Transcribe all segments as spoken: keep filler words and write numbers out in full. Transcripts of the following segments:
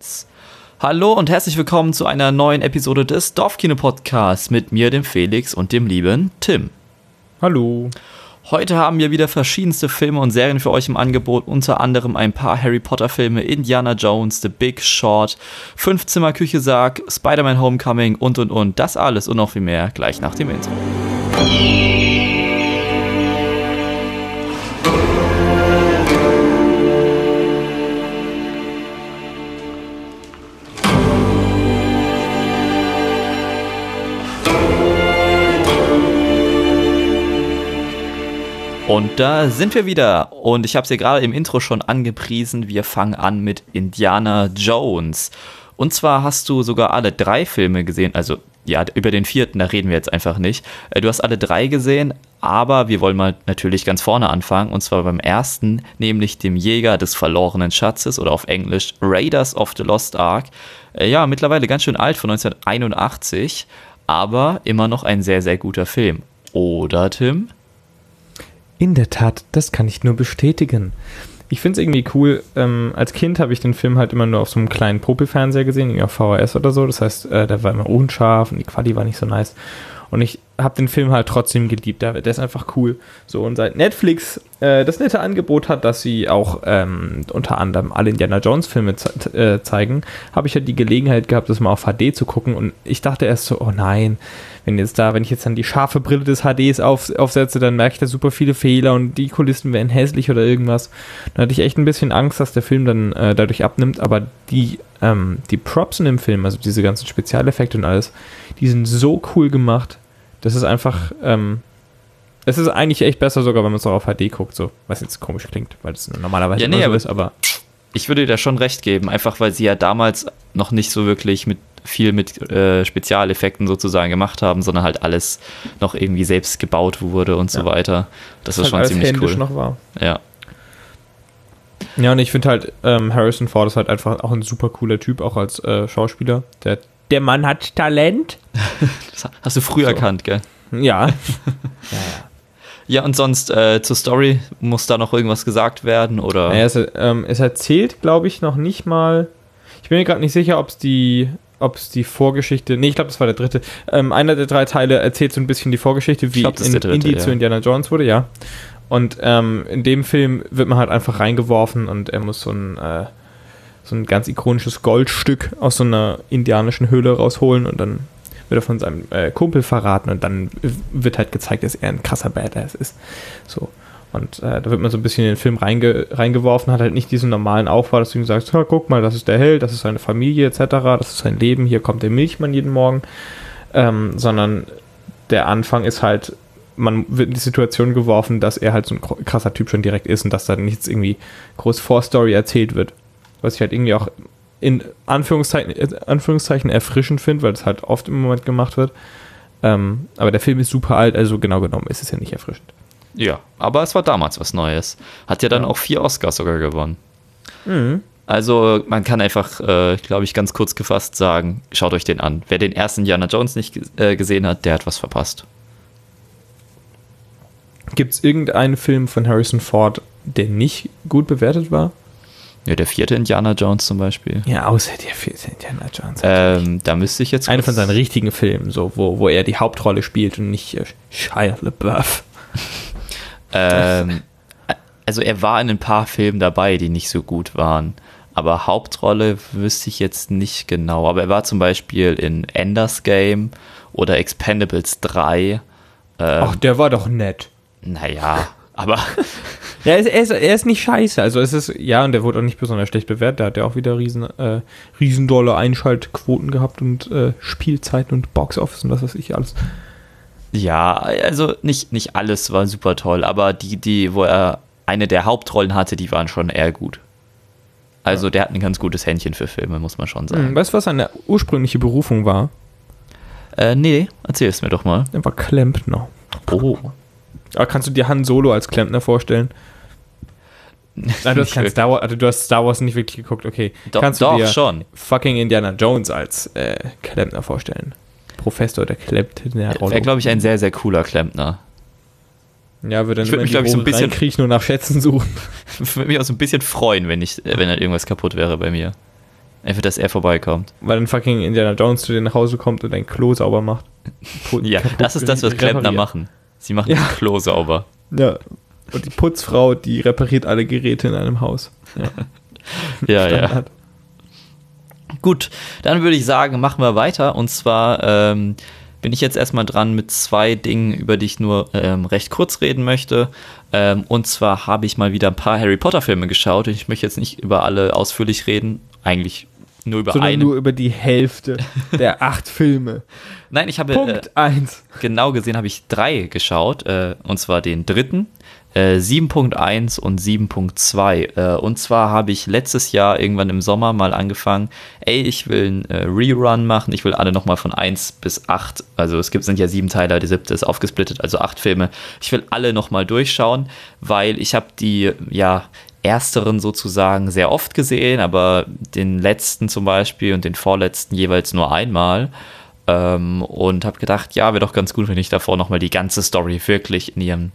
eins. Hallo und herzlich willkommen zu einer neuen Episode des Dorfkino-Podcasts mit mir, dem Felix und dem lieben Tim. Hallo. Heute haben wir wieder verschiedenste Filme und Serien für euch im Angebot, unter anderem ein paar Harry Potter Filme, Indiana Jones, The Big Short, Fünf-Zimmer-Küche-Sarg, Spider-Man Homecoming und und und. Das alles und noch viel mehr gleich nach dem Intro. Und da sind wir wieder und ich habe es ja gerade im Intro schon angepriesen, wir fangen an mit Indiana Jones. Und zwar hast du sogar alle drei Filme gesehen, also ja, über den vierten, da reden wir jetzt einfach nicht. Du hast alle drei gesehen, aber wir wollen mal natürlich ganz vorne anfangen, und zwar beim ersten, nämlich dem Jäger des verlorenen Schatzes oder auf Englisch Raiders of the Lost Ark. Ja, mittlerweile ganz schön alt, von neunzehnhunderteinundachtzig, aber immer noch ein sehr, sehr guter Film. Oder, Tim? In der Tat, das kann ich nur bestätigen. Ich finde es irgendwie cool, ähm, als Kind habe ich den Film halt immer nur auf so einem kleinen Popelfernseher gesehen, irgendwie auf V H S oder so, das heißt, äh, der war immer unscharf und die Quali war nicht so nice. Und ich habe den Film halt trotzdem geliebt, der, der ist einfach cool. So, und seit Netflix äh, das nette Angebot hat, dass sie auch ähm, unter anderem alle Indiana Jones Filme ze- äh, zeigen, habe ich halt die Gelegenheit gehabt, das mal auf H D zu gucken, und ich dachte erst so, oh nein, wenn jetzt da, wenn ich jetzt dann die scharfe Brille des H Ds auf, aufsetze, dann merke ich da super viele Fehler und die Kulissen werden hässlich oder irgendwas. Da hatte ich echt ein bisschen Angst, dass der Film dann äh, dadurch abnimmt, aber die, ähm, die Props in dem Film, also diese ganzen Spezialeffekte und alles, die sind so cool gemacht. Das ist einfach, ähm, es ist eigentlich echt besser sogar, wenn man es auch auf H D guckt, so, was jetzt komisch klingt, weil es normalerweise ja, nee, immer so aber ist, aber ich würde dir da schon recht geben, einfach weil sie ja damals noch nicht so wirklich mit viel mit äh, Spezialeffekten sozusagen gemacht haben, sondern halt alles noch irgendwie selbst gebaut wurde und ja. so weiter. Das, das ist halt schon ziemlich cool. Noch war. Ja. Ja, und ich finde halt, ähm, Harrison Ford ist halt einfach auch ein super cooler Typ, auch als äh, Schauspieler. Der, der Mann hat Talent. Das hast du früh so erkannt, gell? Ja. ja, ja. Ja, und sonst äh, zur Story, muss da noch irgendwas gesagt werden, oder? Naja, es, ähm, es erzählt, glaube ich, noch nicht mal, ich bin mir gerade nicht sicher, ob es die ob es die Vorgeschichte, nee, ich glaube, das war der dritte, ähm, einer der drei Teile erzählt so ein bisschen die Vorgeschichte, wie glaub, in dritte, Indy ja. zu Indiana Jones wurde, ja. Und ähm, in dem Film wird man halt einfach reingeworfen und er muss so ein, äh, so ein ganz ikonisches Goldstück aus so einer indianischen Höhle rausholen und dann wird er von seinem äh, Kumpel verraten und dann wird halt gezeigt, dass er ein krasser Badass ist. So. Und äh, da wird man so ein bisschen in den Film reinge- reingeworfen, hat halt nicht diesen normalen Aufbau, dass du ihm sagst, ja, guck mal, das ist der Held, das ist seine Familie et cetera, das ist sein Leben, hier kommt der Milchmann jeden Morgen, ähm, sondern der Anfang ist halt, man wird in die Situation geworfen, dass er halt so ein krasser Typ schon direkt ist und dass da nichts irgendwie groß Vorstory erzählt wird. Was ich halt irgendwie auch in Anführungszeichen, in Anführungszeichen erfrischend finde, weil das halt oft im Moment gemacht wird. Ähm, aber der Film ist super alt, also genau genommen ist es ja nicht erfrischend. Ja, aber es war damals was Neues. Hat ja dann ja. auch vier Oscars sogar gewonnen. Mhm. Also man kann einfach, äh, glaube ich, ganz kurz gefasst sagen, schaut euch den an. Wer den ersten Indiana Jones nicht äh, gesehen hat, der hat was verpasst. Gibt es irgendeinen Film von Harrison Ford, der nicht gut bewertet war? Ja, der vierte Indiana Jones zum Beispiel. Ja, außer der vierte Indiana Jones. Ähm, da müsste ich jetzt... Eine von seinen richtigen Filmen, so, wo, wo er die Hauptrolle spielt und nicht äh, Shia LaBeouf. ähm, also er war in ein paar Filmen dabei, die nicht so gut waren. Aber Hauptrolle wüsste ich jetzt nicht genau. Aber er war zum Beispiel in Ender's Game oder Expendables drei. Ähm, Ach, der war doch nett. Naja, aber... Ja, er ist, er, ist, er ist nicht scheiße. Also es ist, ja, und der wurde auch nicht besonders schlecht bewertet. Der hat ja auch wieder riesen, äh, riesendolle Einschaltquoten gehabt und äh, Spielzeiten und Boxoffice und was weiß ich alles. Ja, also nicht, nicht alles war super toll, aber die, die, wo er eine der Hauptrollen hatte, die waren schon eher gut. Also ja. Der hat ein ganz gutes Händchen für Filme, muss man schon sagen. Hm, weißt du, was seine ursprüngliche Berufung war? Äh, nee, erzähl es mir doch mal. Er war Klempner. Oh. Aber kannst du dir Han Solo als Klempner vorstellen? Nein, du hast, kein Star Wars, also du hast Star Wars nicht wirklich geguckt, okay. Do- kannst du doch, dir schon. fucking Indiana Jones als äh, Klempner vorstellen? Professor, der klemmt in der Rolle. Wäre, glaube ich, ein sehr, sehr cooler Klempner. Ja, würde dann ich würde mich, glaube ich, so ein bisschen kriechen und nach Schätzen suchen. Ich würde mich auch so ein bisschen freuen, wenn, ich, wenn halt irgendwas kaputt wäre bei mir. Einfach, dass er vorbeikommt. Weil dann fucking Indiana Jones zu dir nach Hause kommt und dein Klo sauber macht. Ja, das ist das, was Klempner machen. Sie machen ja. das Klo sauber. Ja, und die Putzfrau, die repariert alle Geräte in einem Haus. Ja, ja. ja. Gut, dann würde ich sagen, machen wir weiter. Und zwar ähm, bin ich jetzt erstmal dran mit zwei Dingen, über die ich nur ähm, recht kurz reden möchte. Ähm, und zwar habe ich mal wieder ein paar Harry Potter Filme geschaut. Ich möchte jetzt nicht über alle ausführlich reden. Eigentlich nur über Sondern einen. nur über die Hälfte der acht Filme. Nein, ich habe Punkt eins. Äh, genau gesehen habe ich drei geschaut. Äh, und zwar den dritten. Äh, sieben Punkt eins und sieben Punkt zwei. Äh, und zwar habe ich letztes Jahr irgendwann im Sommer mal angefangen, ey, ich will einen äh, Rerun machen, ich will alle nochmal von eins bis acht, also es gibt, sind ja sieben Teile, der siebte ist aufgesplittet, also acht Filme, ich will alle nochmal durchschauen, weil ich habe die, ja, ersteren sozusagen sehr oft gesehen, aber den letzten zum Beispiel und den vorletzten jeweils nur einmal. Ähm, und habe gedacht, ja, wäre doch ganz gut, wenn ich davor nochmal die ganze Story wirklich in ihrem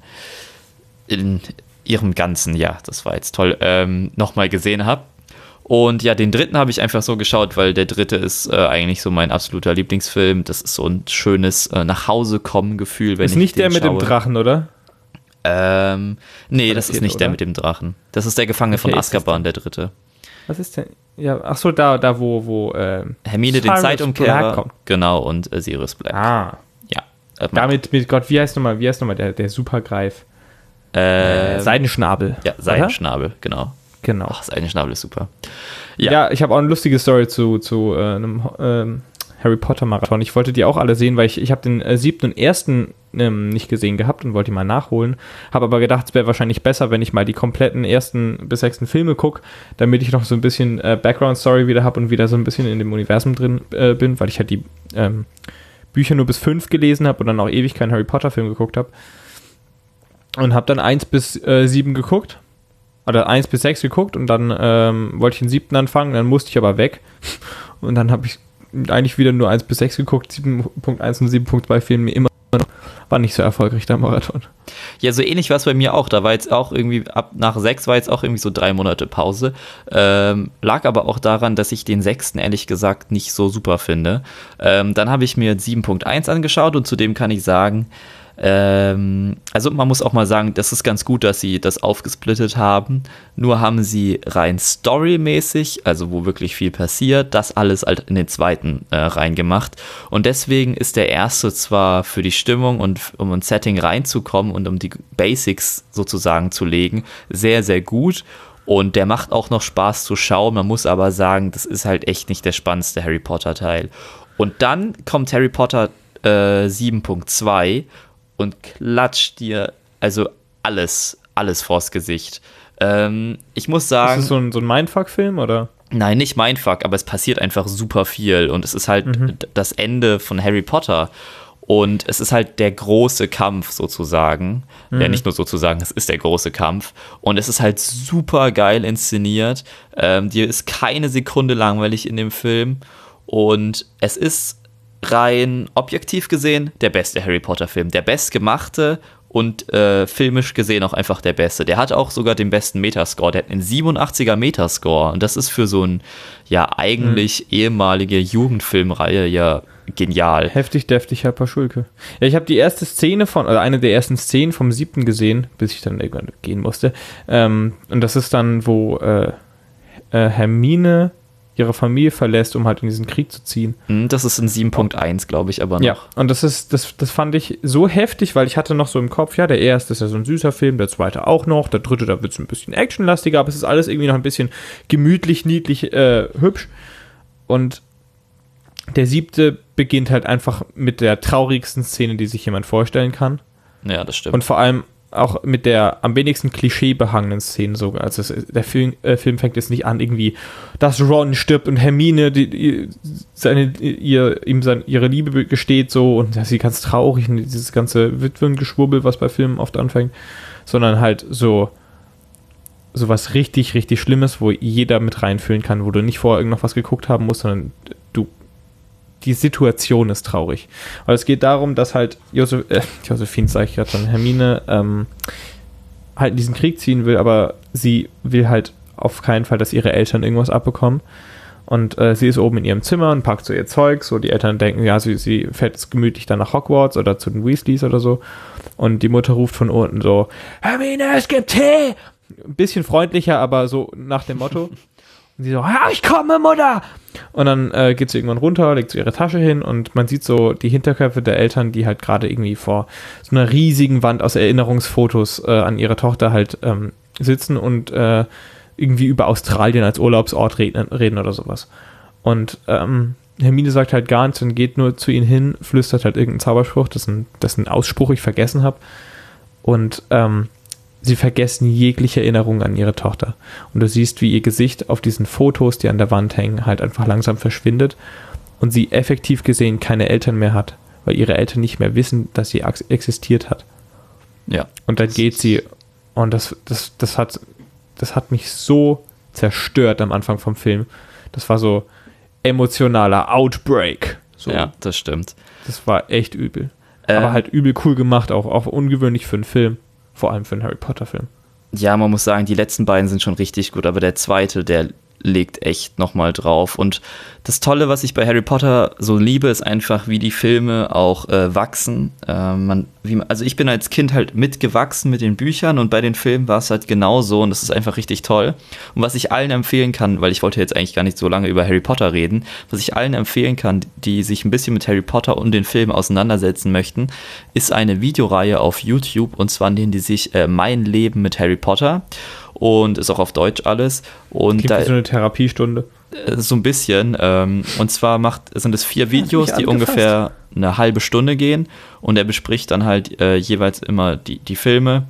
in ihrem Ganzen, ja, das war jetzt toll, ähm, nochmal gesehen habe. Und ja, den dritten habe ich einfach so geschaut, weil der dritte ist äh, eigentlich so mein absoluter Lieblingsfilm. Das ist so ein schönes äh, Nach-Hause-kommen-Gefühl, wenn ich den schaue. Ist nicht der mit dem Drachen, oder? Ähm, nee, das ist nicht der mit dem Drachen. Das ist der Gefangene von Azkaban, der dritte. Was ist denn? Ja, ach so, da, da wo, wo ähm, Hermine den Zeitumkehrer, genau, und äh, Sirius Black. Ah. Ja. Äh, Damit, mit Gott, wie heißt nochmal, wie heißt nochmal der, der Supergreif? Äh, äh, Seidenschnabel. Ja, Seidenschnabel, oder? genau. Genau. Ach, Seidenschnabel ist super. Ja, ja ich habe auch eine lustige Story zu, zu äh, einem ähm, Harry Potter Marathon. Ich wollte die auch alle sehen, weil ich, ich habe den äh, siebten und ersten ähm, nicht gesehen gehabt und wollte die mal nachholen. Habe aber gedacht, es wäre wahrscheinlich besser, wenn ich mal die kompletten ersten bis sechsten Filme gucke, damit ich noch so ein bisschen äh, Background-Story wieder habe und wieder so ein bisschen in dem Universum drin äh, bin, weil ich halt die ähm, Bücher nur bis fünf gelesen habe und dann auch ewig keinen Harry Potter Film geguckt habe. Und habe dann eins bis sieben geguckt. Oder eins bis sechs geguckt und dann ähm, wollte ich den siebten anfangen, dann musste ich aber weg. Und dann habe ich eigentlich wieder nur eins bis sechs geguckt. sieben Punkt eins und sieben Punkt zwei fehlen mir immer noch. War nicht so erfolgreich, der Marathon. Ja, so ähnlich war es bei mir auch. Da war jetzt auch irgendwie, ab nach sechs war jetzt auch irgendwie so drei Monate Pause. Ähm, lag aber auch daran, dass ich den sechsten ehrlich gesagt nicht so super finde. Ähm, dann habe ich mir sieben Punkt eins angeschaut und zudem kann ich sagen, Ähm, also man muss auch mal sagen, das ist ganz gut, dass sie das aufgesplittet haben. Nur haben sie rein storymäßig, also wo wirklich viel passiert, das alles halt in den zweiten äh, reingemacht. Und deswegen ist der erste zwar für die Stimmung und um ein Setting reinzukommen und um die Basics sozusagen zu legen, sehr, sehr gut. Und der macht auch noch Spaß zu schauen. Man muss aber sagen, das ist halt echt nicht der spannendste Harry Potter Teil. Und dann kommt Harry Potter äh, sieben Punkt zwei und klatscht dir also alles, alles vors Gesicht. Ähm, ich muss sagen... Ist das so ein, so ein Mindfuck-Film, oder? Nein, nicht Mindfuck, aber es passiert einfach super viel. Und es ist halt mhm. das Ende von Harry Potter. Und es ist halt der große Kampf sozusagen. Mhm. Ja, nicht nur sozusagen, es ist der große Kampf. Und es ist halt super geil inszeniert. Ähm, dir ist keine Sekunde langweilig in dem Film. Und es ist rein objektiv gesehen der beste Harry Potter Film, der bestgemachte und äh, filmisch gesehen auch einfach der beste. Der hat auch sogar den besten Metascore, der hat einen siebenundachtziger Metascore und das ist für so ein ja eigentlich mhm. ehemalige Jugendfilmreihe ja genial. Heftig, deftig, Herr Paschulke. Ja, ich habe die erste Szene von, oder eine der ersten Szenen vom siebten gesehen, bis ich dann irgendwann gehen musste. Ähm, und das ist dann, wo äh, äh, Hermine ihre Familie verlässt, um halt in diesen Krieg zu ziehen. Das ist in sieben Punkt eins, glaube ich, aber noch. Ja, und das ist, das, das fand ich so heftig, weil ich hatte noch so im Kopf, ja, der erste ist ja so ein süßer Film, der zweite auch noch, der dritte, da wird es ein bisschen actionlastiger, aber es ist alles irgendwie noch ein bisschen gemütlich, niedlich, äh, hübsch. Und der siebte beginnt halt einfach mit der traurigsten Szene, die sich jemand vorstellen kann. Ja, das stimmt. Und vor allem auch mit der am wenigsten klischeebehangenen Szene sogar. Also es, der Film, äh, Film fängt jetzt nicht an, irgendwie, dass Ron stirbt und Hermine die, die, seine, ihr, ihm sein, ihre Liebe gesteht so und sie ganz traurig und dieses ganze Witwengeschwurbel, was bei Filmen oft anfängt, sondern halt so so was richtig, richtig Schlimmes, wo jeder mit reinfühlen kann, wo du nicht vorher irgend noch was geguckt haben musst, sondern du die Situation ist traurig. Weil es geht darum, dass halt Josef, äh, Josephine, sag ich gerade schon, Hermine ähm, halt in diesen Krieg ziehen will, aber sie will halt auf keinen Fall, dass ihre Eltern irgendwas abbekommen. Und äh, sie ist oben in ihrem Zimmer und packt so ihr Zeug. So, die Eltern denken, ja, sie, sie fährt jetzt gemütlich dann nach Hogwarts oder zu den Weasleys oder so. Und die Mutter ruft von unten so, Hermine, es gibt Tee! Ein bisschen freundlicher, aber so nach dem Motto. Und sie so, ja, ich komme, Mutter! Und dann äh, geht sie irgendwann runter, legt so ihre Tasche hin und man sieht so die Hinterköpfe der Eltern, die halt gerade irgendwie vor so einer riesigen Wand aus Erinnerungsfotos äh, an ihre Tochter halt ähm, sitzen und äh, irgendwie über Australien als Urlaubsort reden, reden oder sowas. Und ähm, Hermine sagt halt gar nichts und geht nur zu ihnen hin, flüstert halt irgendeinen Zauberspruch, dessen, dessen Ausspruch ich vergessen habe. Und ähm, sie vergessen jegliche Erinnerung an ihre Tochter. Und du siehst, wie ihr Gesicht auf diesen Fotos, die an der Wand hängen, halt einfach langsam verschwindet und sie effektiv gesehen keine Eltern mehr hat, weil ihre Eltern nicht mehr wissen, dass sie existiert hat. Ja. Und dann geht sie und das, das, das hat das hat mich so zerstört am Anfang vom Film. Das war so emotionaler Outbreak. So. Ja, das stimmt. Das war echt übel. Äh, Aber halt übel cool gemacht, auch, auch ungewöhnlich für einen Film. Vor allem für einen Harry Potter-Film. Ja, man muss sagen, die letzten beiden sind schon richtig gut, aber der zweite, der legt echt nochmal drauf. Und das Tolle, was ich bei Harry Potter so liebe, ist einfach, wie die Filme auch äh, wachsen. Äh, man, wie man, also ich bin als Kind halt mitgewachsen mit den Büchern und bei den Filmen war es halt genauso und das ist einfach richtig toll. Und was ich allen empfehlen kann, weil ich wollte jetzt eigentlich gar nicht so lange über Harry Potter reden, was ich allen empfehlen kann, die sich ein bisschen mit Harry Potter und den Filmen auseinandersetzen möchten, ist eine Videoreihe auf YouTube und zwar nennen die sich äh, Mein Leben mit Harry Potter. Und ist auch auf Deutsch alles. Und Klingt da, wie so eine Therapiestunde. So ein bisschen. Ähm, und zwar macht, sind es vier Videos, die ungefähr eine halbe Stunde gehen. Und er bespricht dann halt äh, jeweils immer die, die Filme,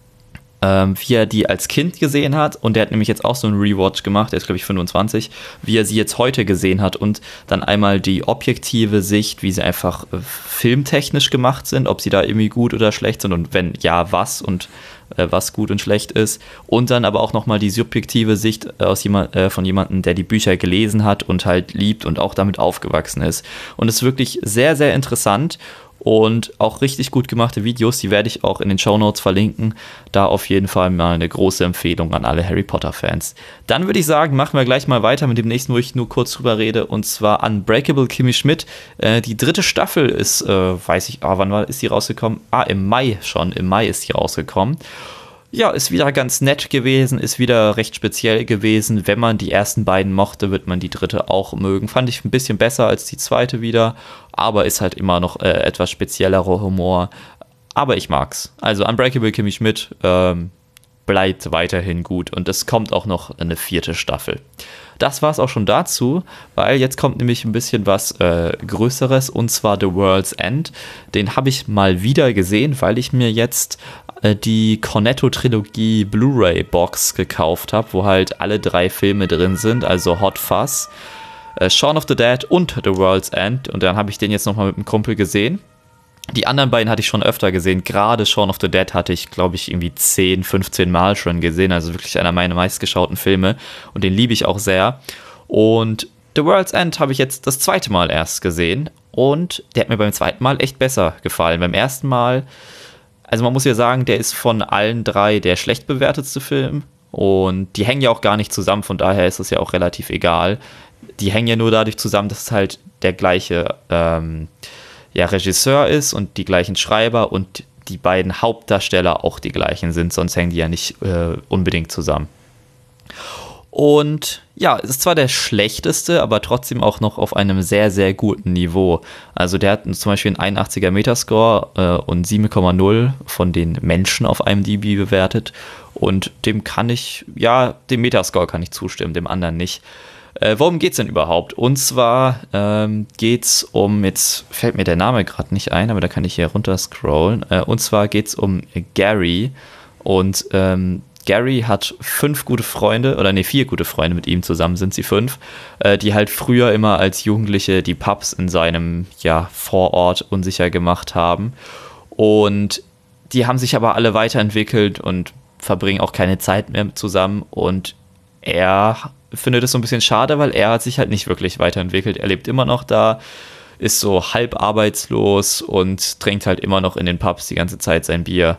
ähm, wie er die als Kind gesehen hat. Und der hat nämlich jetzt auch so einen Rewatch gemacht, der ist glaube ich fünfundzwanzig, wie er sie jetzt heute gesehen hat. Und dann einmal die objektive Sicht, wie sie einfach äh, filmtechnisch gemacht sind, ob sie da irgendwie gut oder schlecht sind und wenn ja, was und was gut und schlecht ist und dann aber auch nochmal die subjektive Sicht aus jemand, äh, von jemandem, der die Bücher gelesen hat und halt liebt und auch damit aufgewachsen ist. Und es ist wirklich sehr, sehr interessant und auch richtig gut gemachte Videos, die werde ich auch in den Shownotes verlinken. Da auf jeden Fall mal eine große Empfehlung an alle Harry Potter-Fans. Dann würde ich sagen, machen wir gleich mal weiter mit dem nächsten, wo ich nur kurz drüber rede, und zwar Unbreakable Kimmy Schmidt. Äh, die dritte Staffel ist, äh, weiß ich, ah, wann war, ist die rausgekommen? Ah, im Mai schon, im Mai ist die rausgekommen. Ja, ist wieder ganz nett gewesen, ist wieder recht speziell gewesen. Wenn man die ersten beiden mochte, wird man die dritte auch mögen. Fand ich ein bisschen besser als die zweite wieder, aber ist halt immer noch äh, etwas speziellerer Humor. Aber ich mag's. Also Unbreakable Kimmy Schmidt ähm, bleibt weiterhin gut und es kommt auch noch eine vierte Staffel. Das war's auch schon dazu, weil jetzt kommt nämlich ein bisschen was äh, Größeres und zwar The World's End. Den habe ich mal wieder gesehen, weil ich mir jetzt äh, die Cornetto-Trilogie Blu-ray-Box gekauft habe, wo halt alle drei Filme drin sind, also Hot Fuzz, äh, Shaun of the Dead und The World's End. Und dann habe ich den jetzt nochmal mit einem Kumpel gesehen. Die anderen beiden hatte ich schon öfter gesehen. Gerade Shaun of the Dead hatte ich, glaube ich, irgendwie zehn, fünfzehn Mal schon gesehen. Also wirklich einer meiner meistgeschauten Filme. Und den liebe ich auch sehr. Und The World's End habe ich jetzt das zweite Mal erst gesehen. Und der hat mir beim zweiten Mal echt besser gefallen. Beim ersten Mal, also man muss ja sagen, der ist von allen drei der schlecht bewertetste Film. Und die hängen ja auch gar nicht zusammen. Von daher ist es ja auch relativ egal. Die hängen ja nur dadurch zusammen, dass es halt der gleiche ähm, ja, Regisseur ist und die gleichen Schreiber und die beiden Hauptdarsteller auch die gleichen sind, sonst hängen die ja nicht äh, unbedingt zusammen. Und ja, es ist zwar der schlechteste, aber trotzdem auch noch auf einem sehr, sehr guten Niveau. Also der hat zum Beispiel einen einundachtziger Metascore äh, und sieben Komma null von den Menschen auf IMDb bewertet und dem kann ich, ja, dem Metascore kann ich zustimmen, dem anderen nicht. Äh, worum geht's denn überhaupt? Und zwar ähm, geht's um, jetzt fällt mir der Name gerade nicht ein, aber da kann ich hier runter scrollen. Äh, und zwar geht's um Gary. Und ähm, Gary hat fünf gute Freunde, oder nee, vier gute Freunde, mit ihm zusammen sind sie fünf, äh, die halt früher immer als Jugendliche die Pubs in seinem ja, Vorort unsicher gemacht haben. Und die haben sich aber alle weiterentwickelt und verbringen auch keine Zeit mehr zusammen. Und er finde das so ein bisschen schade, weil er hat sich halt nicht wirklich weiterentwickelt. Er lebt immer noch da, ist so halb arbeitslos und trinkt halt immer noch in den Pubs die ganze Zeit sein Bier.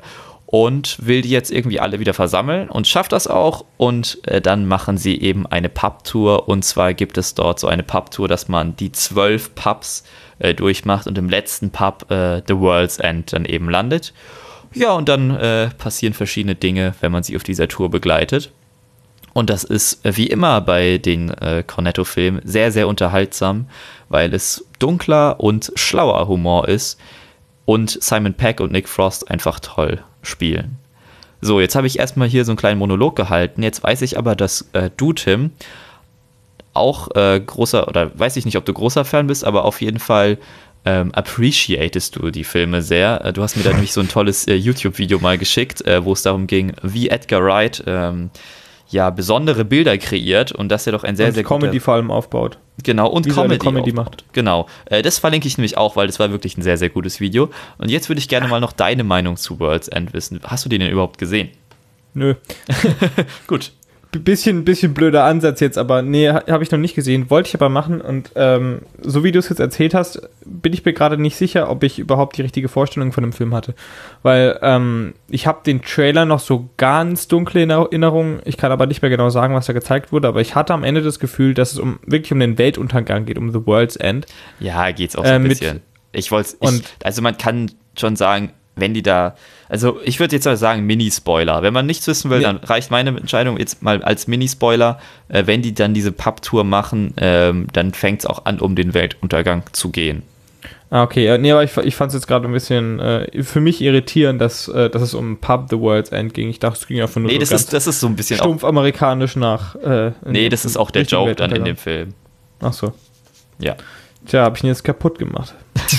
und will die jetzt irgendwie alle wieder versammeln und schafft das auch. Und äh, dann machen sie eben eine Pub-Tour. Und zwar gibt es dort so eine Pub-Tour, dass man die zwölf Pubs äh, durchmacht und im letzten Pub äh, The World's End dann eben landet. Ja, und dann äh, passieren verschiedene Dinge, wenn man sie auf dieser Tour begleitet. Und das ist äh, wie immer bei den äh, Cornetto-Filmen sehr, sehr unterhaltsam, weil es dunkler und schlauer Humor ist und Simon Pegg und Nick Frost einfach toll spielen. So, jetzt habe ich erstmal hier so einen kleinen Monolog gehalten. Jetzt weiß ich aber, dass äh, du, Tim, auch äh, großer, oder weiß ich nicht, ob du großer Fan bist, aber auf jeden Fall ähm, appreciatest du die Filme sehr. Äh, du hast mir da nämlich so ein tolles äh, YouTube-Video mal geschickt, äh, wo es darum ging, wie Edgar Wright ähm, ja besondere Bilder kreiert und dass er doch ein sehr, und sehr Comedy guter, vor allem aufbaut. Genau, und wie Comedy, Comedy macht. Genau, äh, das verlinke ich nämlich auch, weil das war wirklich ein sehr, sehr gutes Video. Und jetzt würde ich gerne mal noch deine Meinung zu World's End wissen. Hast du den denn überhaupt gesehen? Nö. Gut. Bisschen, bisschen blöder Ansatz jetzt, aber nee, habe ich noch nicht gesehen. Wollte ich aber machen und ähm, so wie du es jetzt erzählt hast, bin ich mir gerade nicht sicher, ob ich überhaupt die richtige Vorstellung von dem Film hatte. Weil ähm, ich habe den Trailer noch so ganz dunkle in Erinnerung. Ich kann aber nicht mehr genau sagen, was da gezeigt wurde, aber ich hatte am Ende das Gefühl, dass es um wirklich um den Weltuntergang geht, um The World's End. Ja, geht's auch so ein äh, bisschen. Ich wollte also man kann schon sagen, wenn die da, also ich würde jetzt mal sagen Mini-Spoiler. Wenn man nichts wissen will, ja. Dann reicht meine Entscheidung jetzt mal als Mini-Spoiler. Äh, wenn die dann diese Pub-Tour machen, ähm, dann fängt es auch an, um den Weltuntergang zu gehen. Ah, okay. Ja, nee, aber ich, ich fand es jetzt gerade ein bisschen äh, für mich irritierend, dass, äh, dass es um Pub The World's End ging. Ich dachte, es ging einfach nur nee, so das ganz ist, das ist so ein bisschen stumpf auch amerikanisch nach. Äh, nee, das ist auch der Joke dann in dem Film. Ach so. Ja. Tja, hab ich ihn jetzt kaputt gemacht.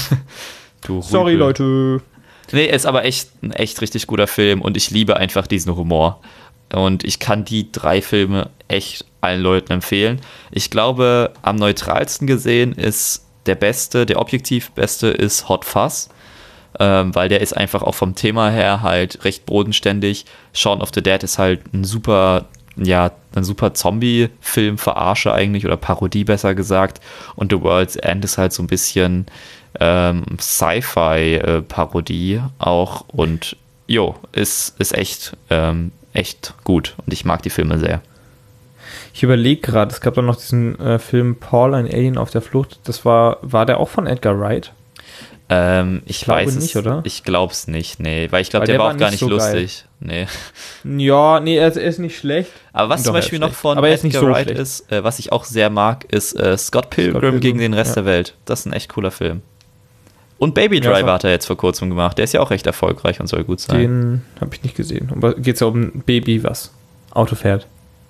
Du Sorry, Rübe. Leute. Nee, ist aber echt ein echt richtig guter Film und ich liebe einfach diesen Humor. Und ich kann die drei Filme echt allen Leuten empfehlen. Ich glaube, am neutralsten gesehen ist der beste, der objektiv beste ist Hot Fuzz, ähm, weil der ist einfach auch vom Thema her halt recht bodenständig. Shaun of the Dead ist halt ein super, ja, ein super Zombie-Film, Verarsche eigentlich oder Parodie besser gesagt. Und The World's End ist halt so ein bisschen ähm, Sci-Fi-Parodie auch und jo, ist, ist echt, ähm, echt gut und ich mag die Filme sehr. Ich überlege gerade, es gab doch noch diesen äh, Film Paul, ein Alien auf der Flucht. Das war, war der auch von Edgar Wright? Ähm, ich, ich weiß nicht, es, oder? Ich glaube es nicht, nee, weil ich glaube, der, der war auch gar nicht so lustig. Nee. Ja, nee, er ist, er ist nicht schlecht. Aber was Doch, zum Beispiel noch von Aber er ist Edgar nicht so Wright schlecht. ist, äh, was ich auch sehr mag, ist äh, Scott Pilgrim, Scott Pilgrim gegen den Rest ja. der Welt. Das ist ein echt cooler Film. Und Baby Driver ja, hat er jetzt vor kurzem gemacht. Der ist ja auch recht erfolgreich und soll gut sein. Den habe ich nicht gesehen. Aber geht es ja um ein Baby, was Auto fährt?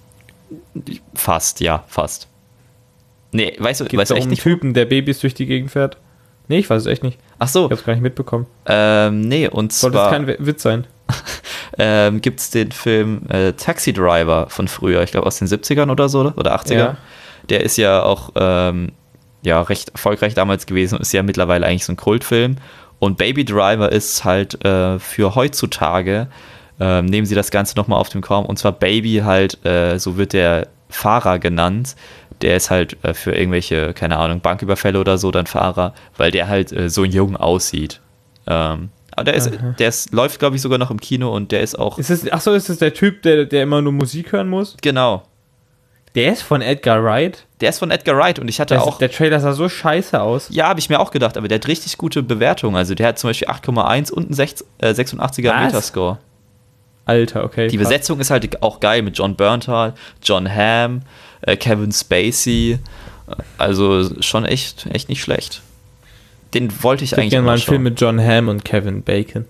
Fast, ja, fast. Nee, weißt du, Geht's weißt du da echt um nicht? einen Typen, der Babys durch die Gegend fährt? Nee, ich weiß es echt nicht. Ach so. Ich hab's gar nicht mitbekommen. Ähm, nee, und Sollte zwar... Sollte kein Witz sein. ähm, gibt es den Film äh, Taxi Driver von früher, ich glaube aus den siebzigern oder so, oder achtzigern. Ja. Der ist ja auch ähm, ja, recht erfolgreich damals gewesen und ist ja mittlerweile eigentlich so ein Kultfilm. Und Baby Driver ist halt äh, für heutzutage, äh, nehmen sie das Ganze nochmal auf den Korn, und zwar Baby halt, äh, so wird der Fahrer genannt. Der ist halt äh, für irgendwelche, keine Ahnung, Banküberfälle oder so dann Fahrer, weil der halt äh, so jung aussieht. Ähm, aber der, ist, der ist, läuft, glaube ich, sogar noch im Kino und der ist auch... Ist es, achso, ist es der Typ, der, der immer nur Musik hören muss? Genau. Der ist von Edgar Wright? Der ist von Edgar Wright und ich hatte der auch... Ist, der Trailer sah so scheiße aus. Ja, habe ich mir auch gedacht, aber der hat richtig gute Bewertungen. Also der hat zum Beispiel acht Komma eins und einen sechsundachtziger Was? Metascore. Alter, okay. Die krass. Besetzung ist halt auch geil mit John Bernthal, John Hamm, äh, Kevin Spacey. Also schon echt, echt nicht schlecht. Den wollte ich, ich eigentlich gerne mal einen schauen. Film mit John Hamm und Kevin Bacon.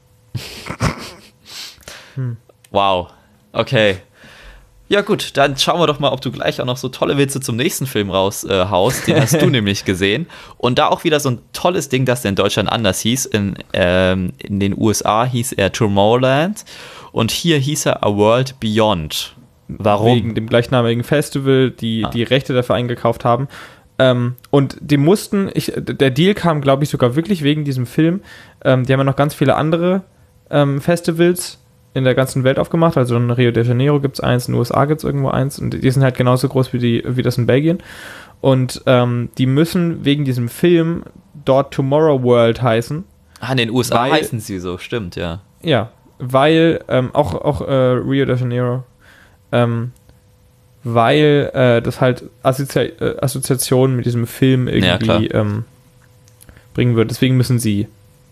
hm. Wow. Okay. Ja gut, dann schauen wir doch mal, ob du gleich auch noch so tolle Witze zum nächsten Film raushaust. Äh, Den hast du nämlich gesehen. Und da auch wieder so ein tolles Ding, das in Deutschland anders hieß. In, ähm, in den U S A hieß er Tomorrowland und hier hieß er A World Beyond. Warum? Wegen dem gleichnamigen Festival, die ah. die Rechte dafür eingekauft haben. Ähm, und die mussten, ich, der Deal kam, glaube ich, sogar wirklich wegen diesem Film. Ähm, die haben ja noch ganz viele andere ähm, Festivals in der ganzen Welt aufgemacht. Also in Rio de Janeiro gibt es eins, in den U S A gibt es irgendwo eins. Und die sind halt genauso groß wie, die, wie das in Belgien. Und ähm, die müssen wegen diesem Film dort Tomorrow World heißen. Ah, in den U S A weil, heißen sie so, stimmt, ja. Ja. weil, ähm, auch, auch äh, Rio de Janeiro, ähm, weil äh, das halt Assozi- äh, Assoziationen mit diesem Film irgendwie ja, ähm, bringen würde. Deswegen müssen sie,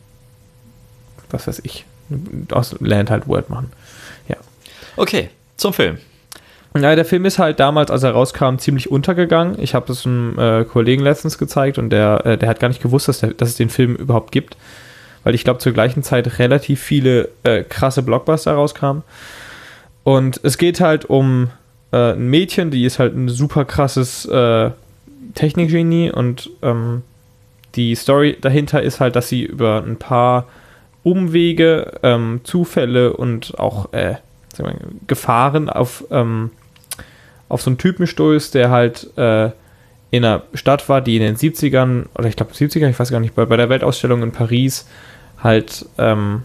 was weiß ich, aus Land halt Word machen. Ja. Okay, zum Film. Ja, der Film ist halt damals, als er rauskam, ziemlich untergegangen. Ich habe das einem äh, Kollegen letztens gezeigt und der, äh, der hat gar nicht gewusst, dass, der, dass es den Film überhaupt gibt. Weil ich glaube, zur gleichen Zeit relativ viele äh, krasse Blockbuster rauskamen. Und es geht halt um äh, ein Mädchen, die ist halt ein super krasses äh, Technikgenie und ähm, die Story dahinter ist halt, dass sie über ein paar Umwege, ähm, Zufälle und auch äh, sagen wir, Gefahren auf, ähm, auf so einen Typen stößt, der halt äh, in einer Stadt war, die in den siebzigern, oder ich glaube siebzigern, ich weiß gar nicht, bei, bei der Weltausstellung in Paris halt ähm,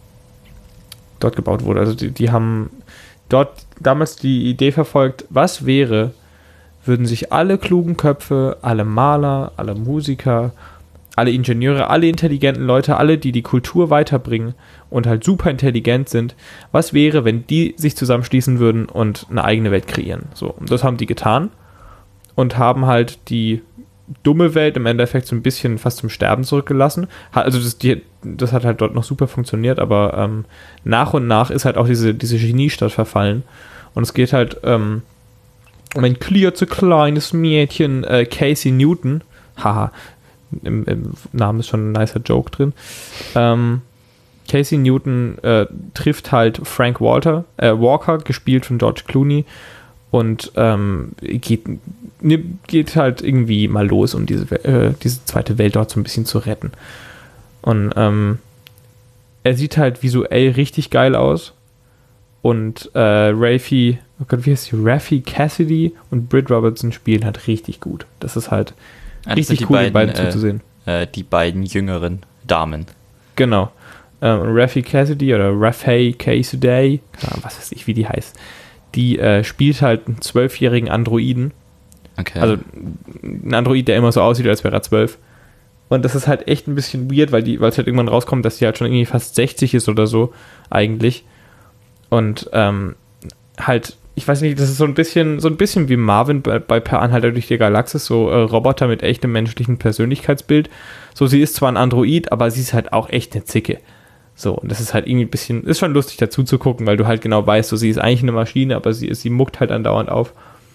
dort gebaut wurde. Also die, die haben dort damals die Idee verfolgt, was wäre, würden sich alle klugen Köpfe, alle Maler, alle Musiker, alle Ingenieure, alle intelligenten Leute, alle, die die Kultur weiterbringen und halt super intelligent sind, was wäre, wenn die sich zusammenschließen würden und eine eigene Welt kreieren. So, und das haben die getan und haben halt die dumme Welt im Endeffekt so ein bisschen fast zum Sterben zurückgelassen. Also das, die, das hat halt dort noch super funktioniert, aber ähm, nach und nach ist halt auch diese, diese Geniestadt verfallen. Und es geht halt ähm, um ein klitzekleines Mädchen, äh, Casey Newton. Haha, im, im Namen ist schon ein nicer Joke drin. Ähm, Casey Newton äh, trifft halt Frank Walter, äh, Walker, gespielt von George Clooney, und ähm, geht, geht halt irgendwie mal los, um diese, äh, diese zweite Welt dort so ein bisschen zu retten. Und ähm, er sieht halt visuell richtig geil aus. Und äh, Raffi, oh Gott, wie heißt sie? Raffi Cassidy und Britt Robertson spielen halt richtig gut. Das ist halt das richtig cool, die beiden, beiden äh, zuzusehen. Äh, die beiden jüngeren Damen. Genau. Ähm, Raffi Cassidy oder Raffi Cassidy, was weiß ich, wie die heißt, die äh, spielt halt einen zwölfjährigen Androiden. Okay. Also ein Android, der immer so aussieht, als wäre er zwölf. Und das ist halt echt ein bisschen weird, weil die, weil es halt irgendwann rauskommt, dass die halt schon irgendwie fast sechzig ist oder so, eigentlich. Und ähm, halt, ich weiß nicht, das ist so ein bisschen, so ein bisschen wie Marvin bei, bei Per Anhalter durch die Galaxis, so äh, Roboter mit echtem menschlichen Persönlichkeitsbild. So, sie ist zwar ein Android, aber sie ist halt auch echt eine Zicke. So, und das ist halt irgendwie ein bisschen, ist schon lustig dazu zu gucken, weil du halt genau weißt, so, sie ist eigentlich eine Maschine, aber sie, ist, sie muckt halt andauernd auf.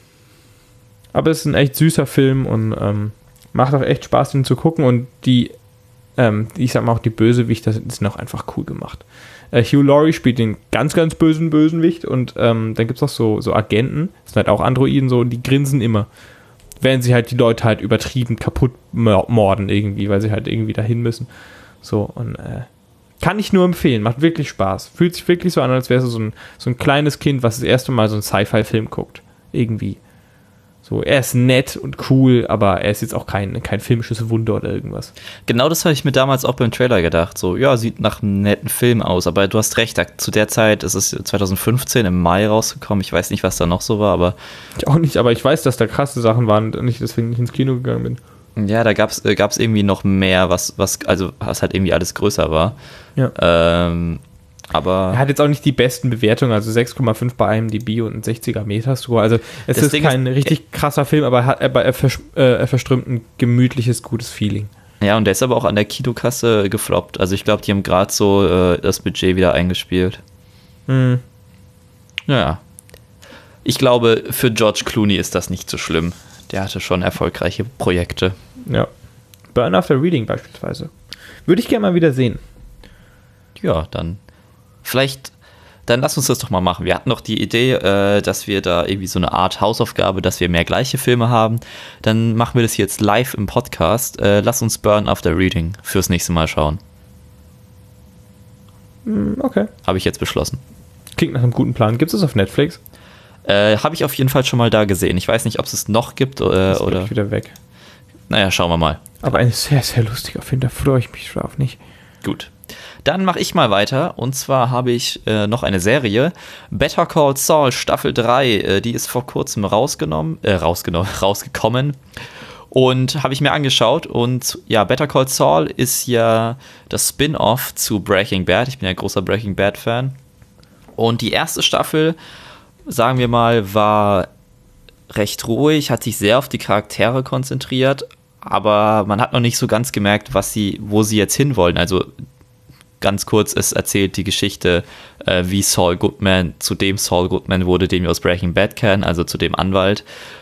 Aber es ist ein echt süßer Film und ähm, macht auch echt Spaß, den zu gucken, und die, ähm, ich sag mal auch die Bösewichter sind, sind auch einfach cool gemacht. Äh, Hugh Laurie spielt den ganz, ganz bösen Bösewicht, und ähm, dann gibt es auch so, so Agenten, das sind halt auch Androiden, so, und die grinsen immer, während sie halt die Leute halt übertrieben kaputt morden irgendwie, weil sie halt irgendwie dahin müssen. So, und äh, kann ich nur empfehlen, macht wirklich Spaß. Fühlt sich wirklich so an, als wäre es so ein, so ein kleines Kind, was das erste Mal so einen Sci-Fi-Film guckt. Irgendwie. So, er ist nett und cool, aber er ist jetzt auch kein, kein filmisches Wunder oder irgendwas. Genau das habe ich mir damals auch beim Trailer gedacht. So, ja, sieht nach einem netten Film aus, aber du hast recht, da, zu der Zeit ist es zwanzig fünfzehn im Mai rausgekommen. Ich weiß nicht, was da noch so war, aber... Ich auch nicht, aber ich weiß, dass da krasse Sachen waren und ich deswegen nicht ins Kino gegangen bin. Ja, da gab es äh, gab's irgendwie noch mehr, was, was, also was halt irgendwie alles größer war. Ja. Ähm, aber... Er hat jetzt auch nicht die besten Bewertungen, also sechs Komma fünf bei I M D B und ein sechziger Metascore. Also es ist kein ist, richtig krasser Film, aber er, hat, aber er, vers, äh, er verströmt ein gemütliches, gutes Feeling. Ja, und der ist aber auch an der Kinokasse gefloppt. Also ich glaube, die haben gerade so äh, das Budget wieder eingespielt. Hm. Ja. Ich glaube, für George Clooney ist das nicht so schlimm. Der hatte schon erfolgreiche Projekte. Ja. Burn After Reading beispielsweise. Würde ich gerne mal wieder sehen. Ja, dann vielleicht, dann lass uns das doch mal machen. Wir hatten doch die Idee, äh, dass wir da irgendwie so eine Art Hausaufgabe, dass wir mehr gleiche Filme haben. Dann machen wir das jetzt live im Podcast. Äh, lass uns Burn After Reading fürs nächste Mal schauen. Okay. Habe ich jetzt beschlossen. Klingt nach einem guten Plan. Gibt es das auf Netflix? Äh, habe ich auf jeden Fall schon mal da gesehen. Ich weiß nicht, ob es es noch gibt äh, das oder. Ich wieder weg. Naja, schauen wir mal. Aber ein sehr, sehr lustiger Film, da freue ich mich drauf nicht. Gut. Dann mache ich mal weiter. Und zwar habe ich äh, noch eine Serie. Better Call Saul Staffel drei. Äh, die ist vor kurzem rausgenommen, äh, rausgenommen, rausgekommen. Und habe ich mir angeschaut und ja, Better Call Saul ist ja das Spin-off zu Breaking Bad. Ich bin ja großer Breaking Bad-Fan. Und die erste Staffel, sagen wir mal, war recht ruhig, hat sich sehr auf die Charaktere konzentriert, aber man hat noch nicht so ganz gemerkt, was sie, wo sie jetzt hinwollen. Also ganz kurz, es erzählt die Geschichte, äh, wie Saul Goodman zu dem Saul Goodman wurde, den wir aus Breaking Bad kennen, also zu dem Anwalt.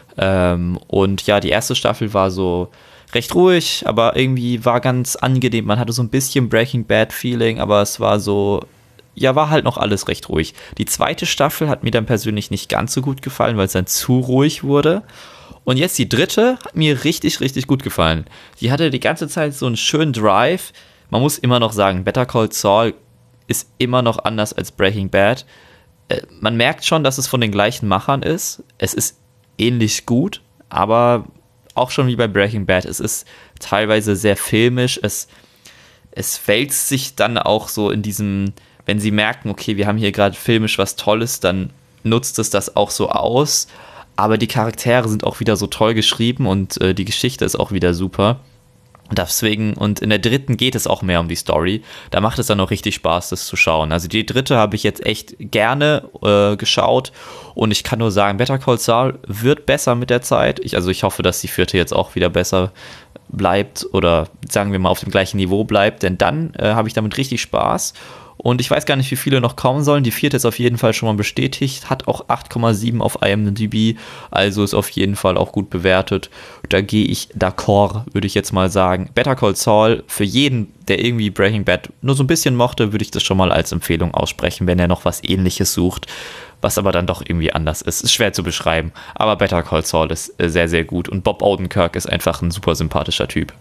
Ähm, und ja, die erste Staffel war so recht ruhig, aber irgendwie war ganz angenehm. Man hatte so ein bisschen Breaking Bad Feeling, aber es war so, ja, war halt noch alles recht ruhig. Die zweite Staffel hat mir dann persönlich nicht ganz so gut gefallen, weil es dann zu ruhig wurde. Und jetzt die dritte hat mir richtig, richtig gut gefallen. Die hatte die ganze Zeit so einen schönen Drive. Man muss immer noch sagen, Better Call Saul ist immer noch anders als Breaking Bad. Äh, man merkt schon, dass es von den gleichen Machern ist. Es ist ähnlich gut, aber auch schon wie bei Breaking Bad, es ist teilweise sehr filmisch, es, es wälzt sich dann auch so in diesem, wenn sie merken, okay, wir haben hier gerade filmisch was Tolles, dann nutzt es das auch so aus, aber die Charaktere sind auch wieder so toll geschrieben und äh, die Geschichte ist auch wieder super. Und deswegen, und in der dritten geht es auch mehr um die Story. Da macht es dann auch richtig Spaß, das zu schauen. Also die dritte habe ich jetzt echt gerne äh, geschaut. Und ich kann nur sagen, Better Call Saul wird besser mit der Zeit. Ich, also ich hoffe, dass die vierte jetzt auch wieder besser bleibt oder sagen wir mal auf dem gleichen Niveau bleibt. Denn dann äh, habe ich damit richtig Spaß. Und ich weiß gar nicht, wie viele noch kommen sollen. Die vierte ist auf jeden Fall schon mal bestätigt, hat auch acht Komma sieben auf I M D B, also ist auf jeden Fall auch gut bewertet. Da gehe ich d'accord, würde ich jetzt mal sagen. Better Call Saul, für jeden, der irgendwie Breaking Bad nur so ein bisschen mochte, würde ich das schon mal als Empfehlung aussprechen, wenn er noch was Ähnliches sucht, was aber dann doch irgendwie anders ist. Ist schwer zu beschreiben, aber Better Call Saul ist sehr, sehr gut und Bob Odenkirk ist einfach ein super sympathischer Typ.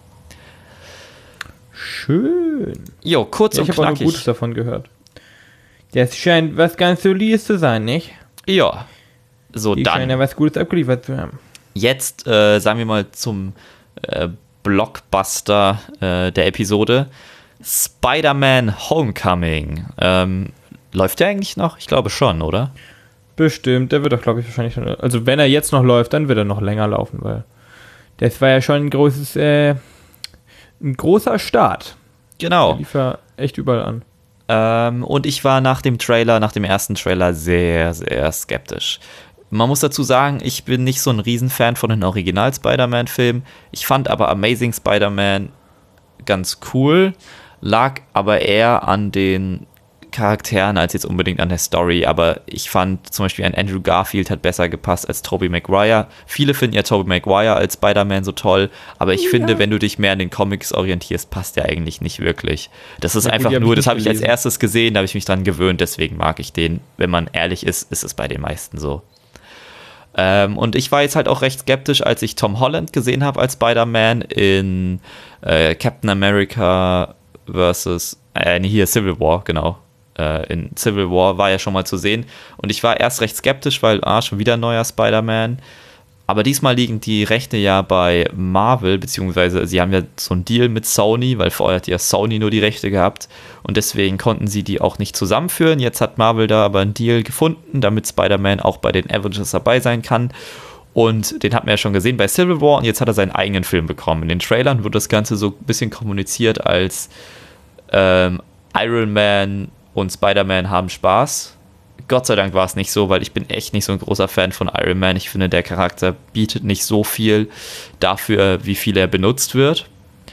Schön. Jo, kurz ja, und ich knackig. Ich habe auch nur Gutes davon gehört. Das scheint was ganz Solides zu sein, nicht? Ja. So, Die dann. scheinen ja was Gutes abgeliefert zu haben. Jetzt, äh, sagen wir mal, zum äh, Blockbuster äh, der Episode. Spider-Man Homecoming. Ähm, läuft der eigentlich noch? Ich glaube schon, oder? Bestimmt. Der wird doch, glaube ich, wahrscheinlich schon. Also, wenn er jetzt noch läuft, dann wird er noch länger laufen, weil das war ja schon ein großes, äh, ein großer Start. Genau. Der lief ja echt überall an. Ähm, und ich war nach dem Trailer, nach dem ersten Trailer sehr, sehr skeptisch. Man muss dazu sagen, ich bin nicht so ein Riesenfan von den Original-Spider-Man-Filmen. Ich fand aber Amazing Spider-Man ganz cool, lag aber eher an den Charakteren als jetzt unbedingt an der Story, aber ich fand zum Beispiel ein Andrew Garfield hat besser gepasst als Tobey Maguire. Viele finden ja Tobey Maguire als Spider-Man so toll, aber ich ja. finde, wenn du dich mehr an den Comics orientierst, passt der eigentlich nicht wirklich. Das ist ja, einfach nur, das habe ich als erstes gesehen, da habe ich mich dran gewöhnt, deswegen mag ich den. Wenn man ehrlich ist, ist es bei den meisten so. Ähm, und ich war jetzt halt auch recht skeptisch, als ich Tom Holland gesehen habe als Spider-Man in äh, Captain America versus äh, nee, hier Civil War, genau. In Civil War war ja schon mal zu sehen und ich war erst recht skeptisch, weil ah, schon wieder ein neuer Spider-Man, aber diesmal liegen die Rechte ja bei Marvel, beziehungsweise sie haben ja so einen Deal mit Sony, weil vorher hat ja Sony nur die Rechte gehabt und deswegen konnten sie die auch nicht zusammenführen. Jetzt hat Marvel da aber einen Deal gefunden, damit Spider-Man auch bei den Avengers dabei sein kann und den hat man ja schon gesehen bei Civil War und jetzt hat er seinen eigenen Film bekommen. In den Trailern wird das Ganze so ein bisschen kommuniziert als ähm, Iron Man und Spider-Man haben Spaß. Gott sei Dank war es nicht so, weil ich bin echt nicht so ein großer Fan von Iron Man. Ich finde, der Charakter bietet nicht so viel dafür, wie viel er benutzt wird.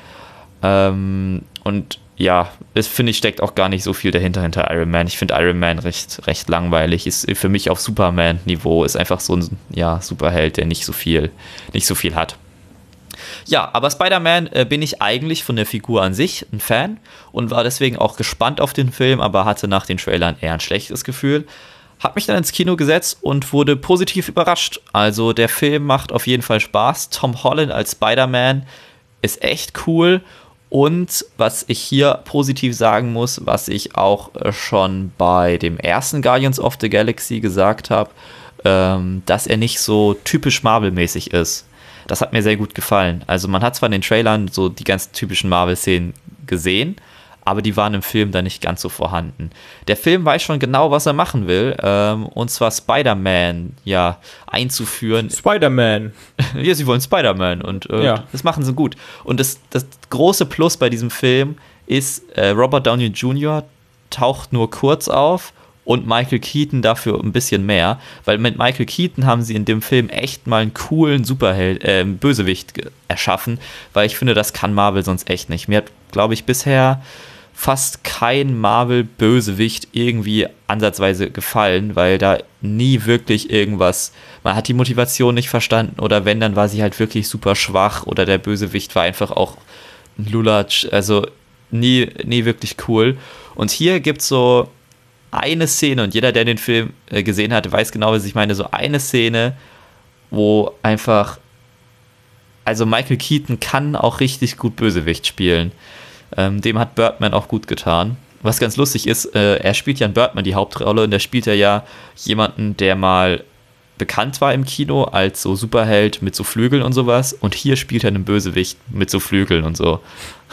Ähm, und ja, das finde ich, steckt auch gar nicht so viel dahinter, hinter Iron Man. Ich finde Iron Man recht, recht langweilig. Ist für mich auf Superman-Niveau, ist einfach so ein ja, Superheld, der nicht so viel, nicht so viel hat. Ja, aber Spider-Man äh, bin ich eigentlich von der Figur an sich ein Fan und war deswegen auch gespannt auf den Film, aber hatte nach den Trailern eher ein schlechtes Gefühl. Hab mich dann ins Kino gesetzt und wurde positiv überrascht. Also der Film macht auf jeden Fall Spaß. Tom Holland als Spider-Man ist echt cool. Und was ich hier positiv sagen muss, was ich auch schon bei dem ersten Guardians of the Galaxy gesagt habe, ähm, dass er nicht so typisch Marvel-mäßig ist. Das hat mir sehr gut gefallen. Also man hat zwar in den Trailern so die ganz typischen Marvel-Szenen gesehen, aber die waren im Film dann nicht ganz so vorhanden. Der Film weiß schon genau, was er machen will, ähm, und zwar Spider-Man ja einzuführen. Spider-Man. Ja, sie wollen Spider-Man und äh, ja. das machen sie gut. Und das, das große Plus bei diesem Film ist, äh, Robert Downey Junior taucht nur kurz auf und Michael Keaton dafür ein bisschen mehr, weil mit Michael Keaton haben sie in dem Film echt mal einen coolen Superheld, äh, Bösewicht ge- erschaffen, weil ich finde, das kann Marvel sonst echt nicht. Mir hat, glaube ich, bisher fast kein Marvel-Bösewicht irgendwie ansatzweise gefallen, weil da nie wirklich irgendwas, man hat die Motivation nicht verstanden oder wenn, dann war sie halt wirklich super schwach oder der Bösewicht war einfach auch ein Lulatsch, also nie, nie wirklich cool. Und hier gibt es so eine Szene, und jeder, der den Film äh, gesehen hat, weiß genau, was ich meine, so eine Szene, wo einfach, also Michael Keaton kann auch richtig gut Bösewicht spielen. Ähm, dem hat Birdman auch gut getan. Was ganz lustig ist, äh, er spielt ja in Birdman die Hauptrolle und da spielt er ja jemanden, der mal bekannt war im Kino als so Superheld mit so Flügeln und sowas, und hier spielt er einen Bösewicht mit so Flügeln und so.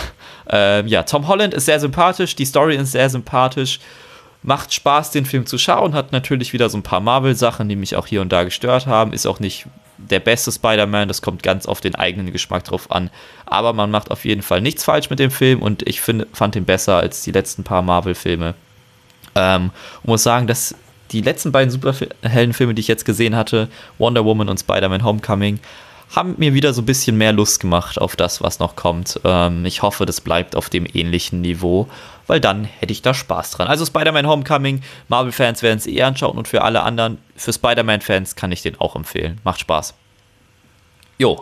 ähm, ja, Tom Holland ist sehr sympathisch, die Story ist sehr sympathisch, macht Spaß, den Film zu schauen, hat natürlich wieder so ein paar Marvel-Sachen, die mich auch hier und da gestört haben, ist auch nicht der beste Spider-Man, das kommt ganz auf den eigenen Geschmack drauf an, aber man macht auf jeden Fall nichts falsch mit dem Film und ich find, fand ihn besser als die letzten paar Marvel-Filme. Ähm, und muss sagen, dass die letzten beiden Superheldenfilme, die ich jetzt gesehen hatte, Wonder Woman und Spider-Man Homecoming, haben mir wieder so ein bisschen mehr Lust gemacht auf das, was noch kommt. Ähm, ich hoffe, das bleibt auf dem ähnlichen Niveau, weil dann hätte ich da Spaß dran. Also Spider-Man Homecoming, Marvel-Fans werden es eh anschauen und für alle anderen, für Spider-Man-Fans kann ich den auch empfehlen. Macht Spaß. Jo.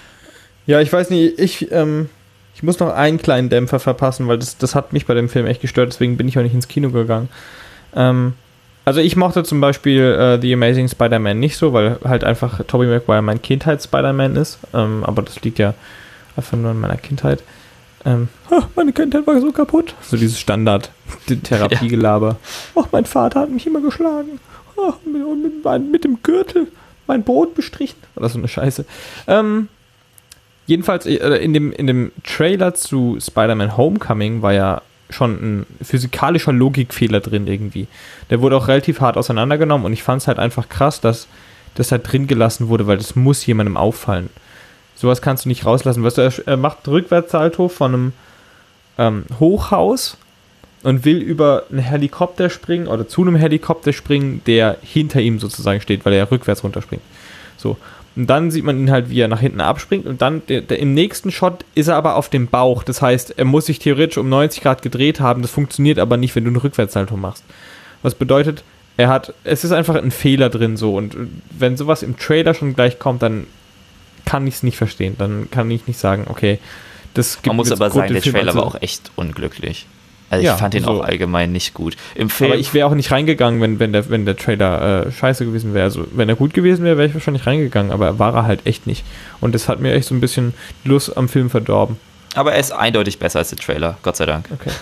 Ja, ich weiß nicht, ich, ähm, ich muss noch einen kleinen Dämpfer verpassen, weil das, das hat mich bei dem Film echt gestört, deswegen bin ich auch nicht ins Kino gegangen. Ähm, Also ich mochte zum Beispiel uh, The Amazing Spider-Man nicht so, weil halt einfach Tobey Maguire mein Kindheits-Spider-Man ist. Ähm, aber das liegt ja einfach nur in meiner Kindheit. Ähm, oh, meine Kindheit war so kaputt. So dieses Standard-Therapiegelaber. Ja. Oh, mein Vater hat mich immer geschlagen. Oh, mit, mit, mit dem Gürtel mein Brot bestrichen. Oder so eine Scheiße. Ähm, jedenfalls in dem, in dem Trailer zu Spider-Man Homecoming war ja schon ein physikalischer Logikfehler drin irgendwie. Der wurde auch relativ hart auseinandergenommen und ich fand es halt einfach krass, dass das halt drin gelassen wurde, weil das muss jemandem auffallen. Sowas kannst du nicht rauslassen. Weißt du, er macht einen Rückwärtssalto von einem ähm, Hochhaus und will über einen Helikopter springen oder zu einem Helikopter springen, der hinter ihm sozusagen steht, weil er rückwärts runterspringt. So. Und dann sieht man ihn halt, wie er nach hinten abspringt und dann der, der, im nächsten Shot ist er aber auf dem Bauch. Das heißt, er muss sich theoretisch um neunzig Grad gedreht haben. Das funktioniert aber nicht, wenn du einen Rückwärtssalto machst. Was bedeutet, er hat, es ist einfach ein Fehler drin so und wenn sowas im Trailer schon gleich kommt, dann kann ich es nicht verstehen. Dann kann ich nicht sagen, okay, das gibt Man muss aber sagen, der Trailer war auch echt unglücklich. Also ja, ich fand den so auch allgemein nicht gut. Im Film, aber ich wäre auch nicht reingegangen, wenn, wenn, der, wenn der Trailer äh, scheiße gewesen wäre. Also wenn er gut gewesen wäre, wäre ich wahrscheinlich reingegangen, aber war er halt echt nicht. Und das hat mir echt so ein bisschen die Lust am Film verdorben. Aber er ist eindeutig besser als der Trailer, Gott sei Dank. Okay.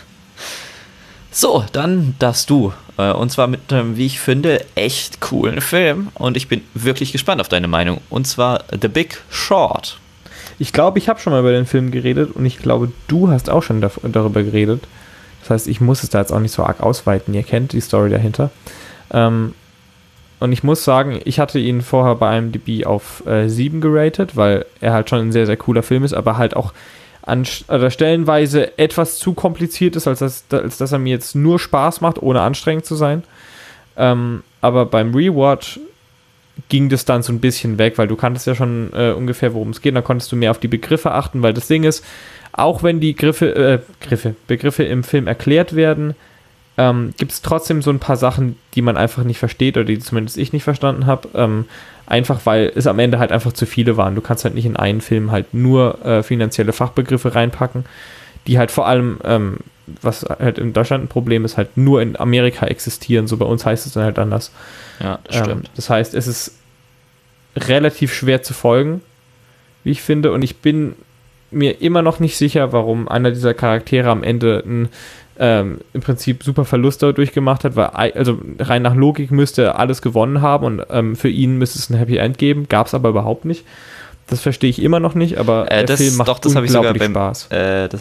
So, dann darfst du. Äh, und zwar mit einem, wie ich finde, echt coolen Film. Und ich bin wirklich gespannt auf deine Meinung. Und zwar The Big Short. Ich glaube, ich habe schon mal über den Film geredet und ich glaube, du hast auch schon da, darüber geredet. Das heißt, ich muss es da jetzt auch nicht so arg ausweiten. Ihr kennt die Story dahinter. Ähm, und ich muss sagen, ich hatte ihn vorher bei I M D B auf äh, sieben geratet, weil er halt schon ein sehr, sehr cooler Film ist, aber halt auch an also stellenweise etwas zu kompliziert ist, als dass, als dass er mir jetzt nur Spaß macht, ohne anstrengend zu sein. Ähm, aber beim Rewatch ging das dann so ein bisschen weg, weil du kanntest ja schon äh, ungefähr, worum es geht. Da konntest du mehr auf die Begriffe achten, weil das Ding ist, auch wenn die Griffe, äh, Griffe, Begriffe im Film erklärt werden, ähm, gibt es trotzdem so ein paar Sachen, die man einfach nicht versteht oder die zumindest ich nicht verstanden habe. Ähm, einfach, weil es am Ende halt einfach zu viele waren. Du kannst halt nicht in einen Film halt nur äh, finanzielle Fachbegriffe reinpacken, die halt vor allem, ähm, was halt in Deutschland ein Problem ist, halt nur in Amerika existieren. So bei uns heißt es dann halt anders. Ja, das stimmt. Ähm, das heißt, es ist relativ schwer zu folgen, wie ich finde. Und ich bin mir immer noch nicht sicher, warum einer dieser Charaktere am Ende einen, ähm, im Prinzip super Verlust dadurch gemacht hat, weil also rein nach Logik müsste alles gewonnen haben und ähm, für ihn müsste es ein Happy End geben, gab es aber überhaupt nicht. Das verstehe ich immer noch nicht, aber äh, der das, Film macht doch, das unglaublich ich sogar beim, Spaß. Äh, das habe ich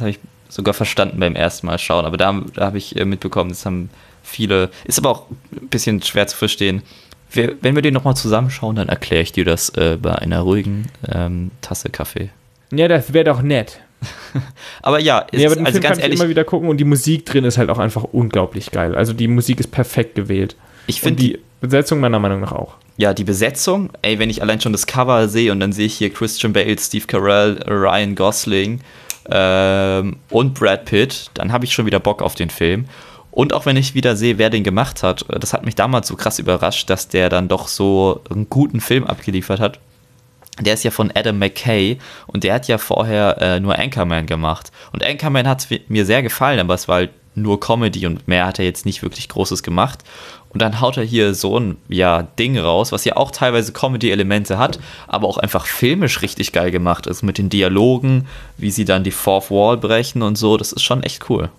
sogar verstanden beim ersten Mal schauen, aber da, da habe ich mitbekommen, das haben viele, ist aber auch ein bisschen schwer zu verstehen. Wir, wenn wir den nochmal zusammenschauen, dann erkläre ich dir das äh, bei einer ruhigen ähm, Tasse Kaffee. Ja, das wäre doch nett. Aber ja, ist, nee, aber den also Film ganz kann ehrlich, ich immer wieder gucken und die Musik drin ist halt auch einfach unglaublich geil. Also die Musik ist perfekt gewählt. Ich finde die, die Besetzung meiner Meinung nach auch. Ja, die Besetzung, ey, wenn ich allein schon das Cover sehe und dann sehe ich hier Christian Bale, Steve Carell, Ryan Gosling ähm, und Brad Pitt, dann habe ich schon wieder Bock auf den Film. Und auch wenn ich wieder sehe, wer den gemacht hat, das hat mich damals so krass überrascht, dass der dann doch so einen guten Film abgeliefert hat. Der ist ja von Adam McKay und der hat ja vorher äh, nur Anchorman gemacht. Und Anchorman hat mir sehr gefallen, aber es war halt nur Comedy und mehr hat er jetzt nicht wirklich Großes gemacht. Und dann haut er hier so ein ja, Ding raus, was ja auch teilweise Comedy-Elemente hat, aber auch einfach filmisch richtig geil gemacht ist. Mit den Dialogen, wie sie dann die Fourth Wall brechen und so. Das ist schon echt cool.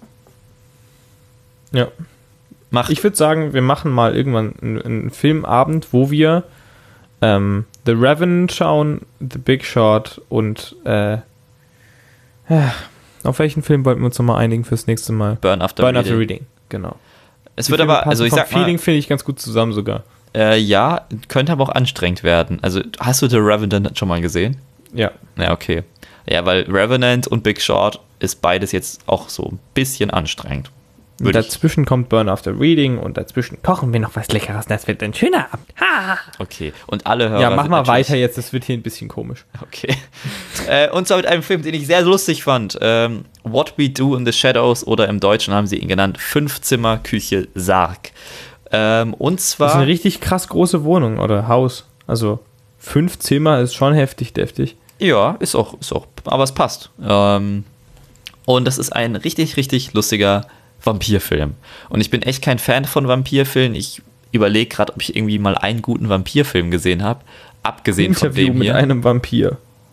Ja. Macht. Ich würde sagen, wir machen mal irgendwann einen, einen Filmabend, wo wir ähm, The Revenant schauen, The Big Short und äh, äh, auf welchen Film wollten wir uns nochmal einigen fürs nächste Mal? Burn After Burn Reading. After Reading, genau. Es Die wird Filme aber, also ich sag mal, Feeling finde ich ganz gut zusammen sogar. Äh, ja, könnte aber auch anstrengend werden. Also hast du The Revenant schon mal gesehen? Ja. Ja, okay. Ja, weil Revenant und Big Short ist beides jetzt auch so ein bisschen anstrengend. Und dazwischen kommt Burn After Reading und dazwischen kochen wir noch was Leckeres. Das wird ein schöner Abend. Ha! Okay, und alle Hörer. Ja, mach mal weiter jetzt, das wird hier ein bisschen komisch. Okay. äh, und zwar mit einem Film, den ich sehr lustig fand. Ähm, What We Do in the Shadows oder im Deutschen haben sie ihn genannt, Fünfzimmer Küche Sarg. Ähm, und zwar. Das ist eine richtig krass große Wohnung oder Haus. Also fünf Zimmer ist schon heftig, deftig. Ja, ist auch, ist auch, aber es passt. Ähm, und das ist ein richtig, richtig lustiger Vampirfilm. Und ich bin echt kein Fan von Vampirfilmen. Ich überlege gerade, ob ich irgendwie mal einen guten Vampirfilm gesehen habe. Abgesehen Interview von dem mit hier. mit einem Vampir.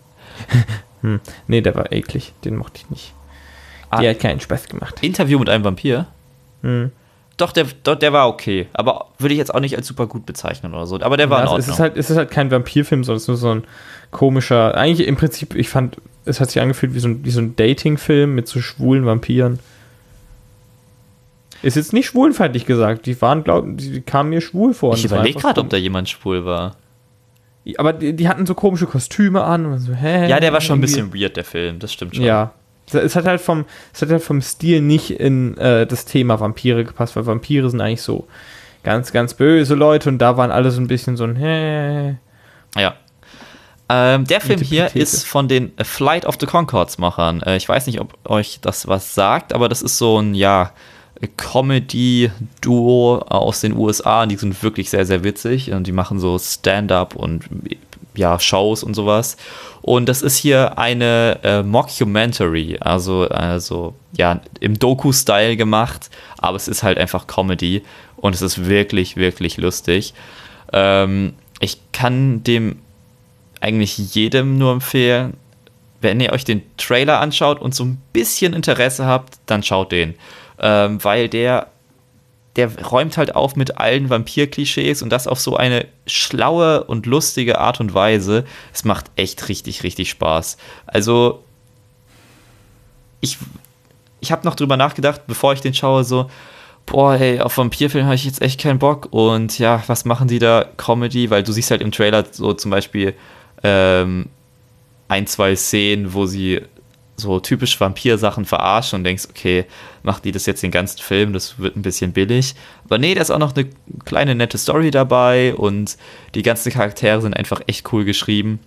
hm. Nee, der war eklig. Den mochte ich nicht. Ah, der hat keinen Spaß gemacht. Interview mit einem Vampir? Hm. Doch, der, doch, der war okay. Aber würde ich jetzt auch nicht als super gut bezeichnen oder so. Aber der war ja, in Ordnung. Es ist, halt, es ist halt kein Vampirfilm, sondern es ist nur so ein komischer. Eigentlich im Prinzip, ich fand, es hat sich angefühlt wie so ein, wie so ein Dating-Film mit so schwulen Vampiren. Ist jetzt nicht schwulenfeindlich gesagt. Die waren, glauben, die kamen mir schwul vor. Ich überlege gerade, ob da jemand schwul war. Aber die, die hatten so komische Kostüme an und so, hä? Ja, der war schon ein bisschen weird, der Film, das stimmt schon. Ja. Es hat halt vom, es hat halt vom Stil nicht in äh, das Thema Vampire gepasst, weil Vampire sind eigentlich so ganz, ganz böse Leute und da waren alle so ein bisschen so ein hä. Ja. Ähm, der Film hier ist von den Flight of the Conchords-Machern. Äh, ich weiß nicht, ob euch das was sagt, aber das ist so ein, ja, Comedy-Duo aus den U S A und die sind wirklich sehr, sehr witzig und die machen so Stand-up und ja, Shows und sowas. Und das ist hier eine äh, Mockumentary, also, also ja, im Doku-Style gemacht, aber es ist halt einfach Comedy und es ist wirklich, wirklich lustig. Ähm, ich kann dem eigentlich jedem nur empfehlen, wenn ihr euch den Trailer anschaut und so ein bisschen Interesse habt, dann schaut den. Ähm, weil der, der räumt halt auf mit allen Vampir-Klischees und das auf so eine schlaue und lustige Art und Weise. Es macht echt richtig, richtig Spaß. Also, ich, ich habe noch drüber nachgedacht, bevor ich den schaue, so, boah, hey, auf Vampirfilm habe ich jetzt echt keinen Bock. Und ja, was machen die da? Comedy? Weil du siehst halt im Trailer so zum Beispiel ähm, ein, zwei Szenen, wo sie so typisch Vampir-Sachen verarschen und denkst, okay, machen die das jetzt den ganzen Film, das wird ein bisschen billig. Aber nee, da ist auch noch eine kleine nette Story dabei und die ganzen Charaktere sind einfach echt cool geschrieben.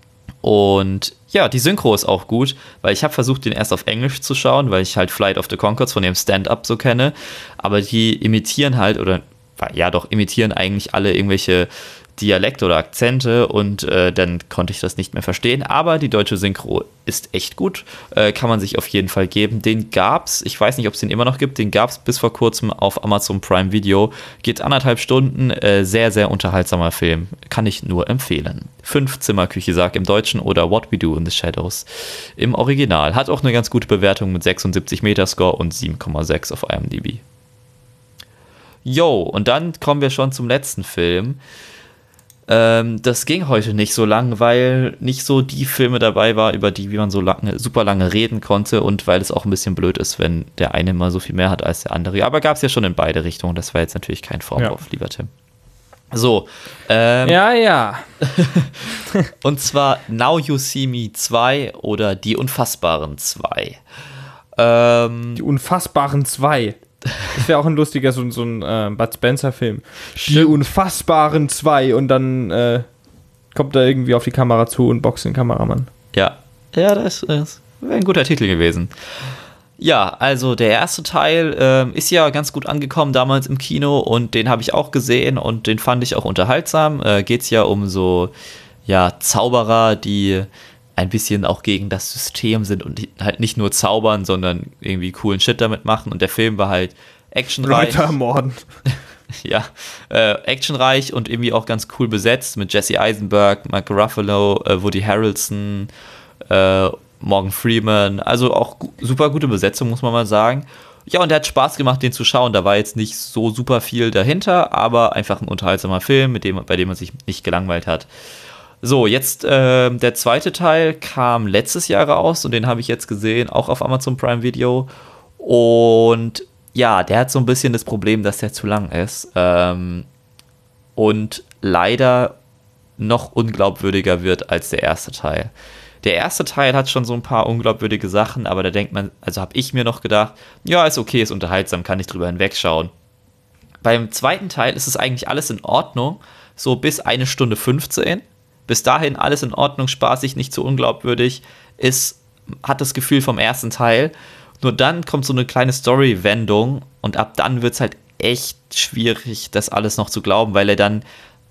Und ja, die Synchro ist auch gut, weil ich habe versucht, den erst auf Englisch zu schauen, weil ich halt Flight of the Conchords von dem Stand-Up so kenne, aber die imitieren halt, oder ja doch, imitieren eigentlich alle irgendwelche Dialekte oder Akzente und äh, dann konnte ich das nicht mehr verstehen, aber die deutsche Synchro ist echt gut, äh, kann man sich auf jeden Fall geben. Den gab's, ich weiß nicht, ob es den immer noch gibt, den gab's bis vor kurzem auf Amazon Prime Video, geht anderthalb Stunden, äh, sehr, sehr unterhaltsamer Film, kann ich nur empfehlen. Fünf-Zimmer-Küche Sarg im Deutschen oder What We Do in the Shadows im Original, hat auch eine ganz gute Bewertung mit sechsundsiebzig Metascore und sieben Komma sechs auf I M D B. Jo, und dann kommen wir schon zum letzten Film. Ähm, das ging heute nicht so lang, weil nicht so die Filme dabei war, über die wie man so lange, super lange reden konnte und weil es auch ein bisschen blöd ist, wenn der eine mal so viel mehr hat als der andere. Aber gab es ja schon in beide Richtungen, das war jetzt natürlich kein Vorwurf, ja. lieber Tim. So. Ähm, ja, ja. Und zwar Now You See Me zwei oder Die Unfassbaren zwei. Ähm, die Unfassbaren zwei. Das wäre auch ein lustiger, so, so ein äh, Bud Spencer-Film. Die Unfassbaren zwei und dann äh, kommt er irgendwie auf die Kamera zu und boxt den Kameramann. Ja, ja, das, das wäre ein guter Titel gewesen. Ja, also der erste Teil äh, ist ja ganz gut angekommen damals im Kino und den habe ich auch gesehen und den fand ich auch unterhaltsam. Äh, geht's ja um so, ja, Zauberer, die ein bisschen auch gegen das System sind und halt nicht nur zaubern, sondern irgendwie coolen Shit damit machen. Und der Film war halt actionreich. Leute ermorden. Ja, äh, actionreich und irgendwie auch ganz cool besetzt mit Jesse Eisenberg, Mark Ruffalo, äh, Woody Harrelson, äh, Morgan Freeman. Also auch gu- super gute Besetzung, muss man mal sagen. Ja, und der hat Spaß gemacht, den zu schauen. Da war jetzt nicht so super viel dahinter, aber einfach ein unterhaltsamer Film, mit dem, bei dem man sich nicht gelangweilt hat. So, jetzt äh, der zweite Teil kam letztes Jahr raus und den habe ich jetzt gesehen, auch auf Amazon Prime Video. Und ja, der hat so ein bisschen das Problem, dass der zu lang ist. Ähm, und leider noch unglaubwürdiger wird als der erste Teil. Der erste Teil hat schon so ein paar unglaubwürdige Sachen, aber da denkt man, also habe ich mir noch gedacht, ja, ist okay, ist unterhaltsam, kann ich drüber hinwegschauen. Beim zweiten Teil ist es eigentlich alles in Ordnung, so bis eine Stunde fünfzehn. Bis dahin alles in Ordnung, spaßig, nicht zu unglaubwürdig, ist, hat das Gefühl vom ersten Teil. Nur dann kommt so eine kleine Story-Wendung und ab dann wird es halt echt schwierig, das alles noch zu glauben, weil er dann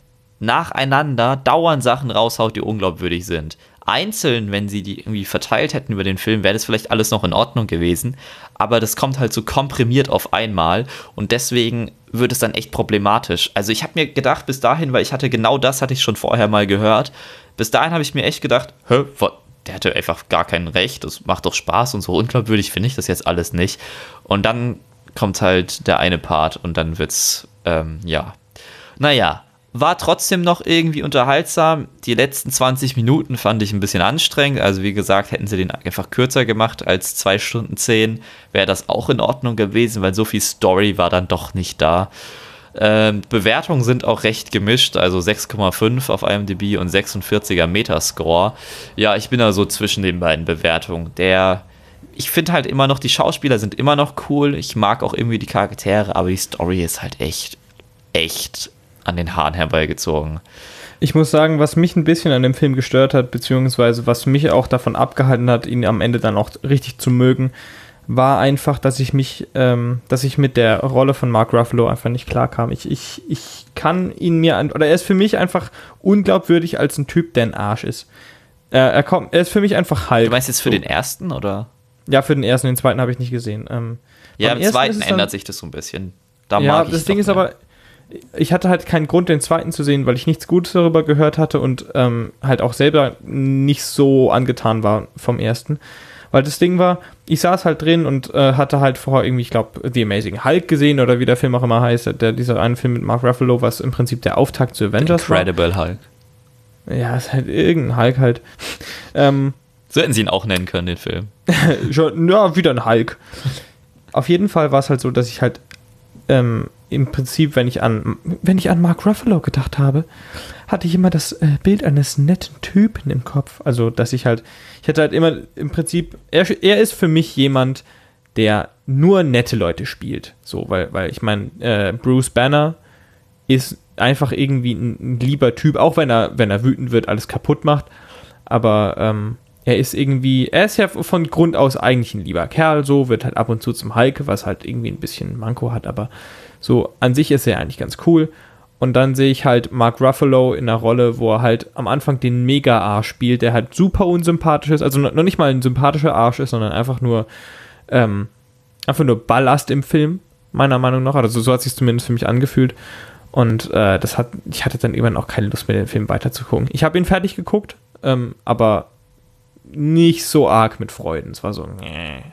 nacheinander dauernd Sachen raushaut, die unglaubwürdig sind. Einzeln, wenn sie die irgendwie verteilt hätten über den Film, wäre das vielleicht alles noch in Ordnung gewesen, aber das kommt halt so komprimiert auf einmal und deswegen wird es dann echt problematisch. Also ich habe mir gedacht, bis dahin, weil ich hatte genau das, hatte ich schon vorher mal gehört, bis dahin habe ich mir echt gedacht, hä, der hatte einfach gar kein Recht, das macht doch Spaß und so unglaubwürdig finde ich das jetzt alles nicht. Und dann kommt halt der eine Part und dann wird's, ähm, ja, naja, war trotzdem noch irgendwie unterhaltsam. Die letzten zwanzig Minuten fand ich ein bisschen anstrengend. Also wie gesagt, hätten sie den einfach kürzer gemacht als zwei Stunden zehn, wäre das auch in Ordnung gewesen, weil so viel Story war dann doch nicht da. Ähm, Bewertungen sind auch recht gemischt, also sechs Komma fünf auf IMDb und sechsundvierziger Metascore. Ja, ich bin da so zwischen den beiden Bewertungen. Der, ich finde halt immer noch, die Schauspieler sind immer noch cool. Ich mag auch irgendwie die Charaktere, aber die Story ist halt echt, echt an den Haaren herbeigezogen. Ich muss sagen, was mich ein bisschen an dem Film gestört hat, beziehungsweise was mich auch davon abgehalten hat, ihn am Ende dann auch richtig zu mögen, war einfach, dass ich mich, ähm, dass ich mit der Rolle von Mark Ruffalo einfach nicht klarkam. Ich, ich, ich kann ihn mir, an, oder er ist für mich einfach unglaubwürdig als ein Typ, der ein Arsch ist. Er, er, kommt, er ist für mich einfach Hulk. Du meinst jetzt für so. Den ersten, oder? Ja, für den ersten, den zweiten habe ich nicht gesehen. Ähm, ja, im zweiten ändert dann, sich das so ein bisschen. Da ja, mag ich das Ding ist aber, ich hatte halt keinen Grund, den zweiten zu sehen, weil ich nichts Gutes darüber gehört hatte und ähm, halt auch selber nicht so angetan war vom ersten. Weil das Ding war, ich saß halt drin und äh, hatte halt vorher irgendwie, ich glaube, The Amazing Hulk gesehen oder wie der Film auch immer heißt, der, dieser eine Film mit Mark Ruffalo, was im Prinzip der Auftakt zu Avengers Incredible war. Hulk. Ja, ist halt irgendein Hulk halt. ähm, so hätten sie ihn auch nennen können, den Film. Schon, ja, wieder ein Hulk. Auf jeden Fall war es halt so, dass ich halt ähm, im Prinzip, wenn ich an wenn ich an Mark Ruffalo gedacht habe, hatte ich immer das äh, Bild eines netten Typen im Kopf. Also, dass ich halt, ich hatte halt immer im Prinzip, er, er ist für mich jemand, der nur nette Leute spielt. So, weil, weil ich meine, äh, Bruce Banner ist einfach irgendwie ein, ein lieber Typ, auch wenn er, wenn er wütend wird, alles kaputt macht. Aber ähm, er ist irgendwie, er ist ja von Grund aus eigentlich ein lieber Kerl, so, wird halt ab und zu zum Hulk, was halt irgendwie ein bisschen Manko hat, aber so, an sich ist er eigentlich ganz cool. Und dann sehe ich halt Mark Ruffalo in einer Rolle, wo er halt am Anfang den Mega-Arsch spielt, der halt super unsympathisch ist, also noch nicht mal ein sympathischer Arsch ist, sondern einfach nur ähm, einfach nur Ballast im Film, meiner Meinung nach. Also so hat es sich zumindest für mich angefühlt. Und äh, das hat, ich hatte dann irgendwann auch keine Lust mehr, den Film weiterzugucken. Ich habe ihn fertig geguckt, ähm, aber nicht so arg mit Freuden. Es war so, nee.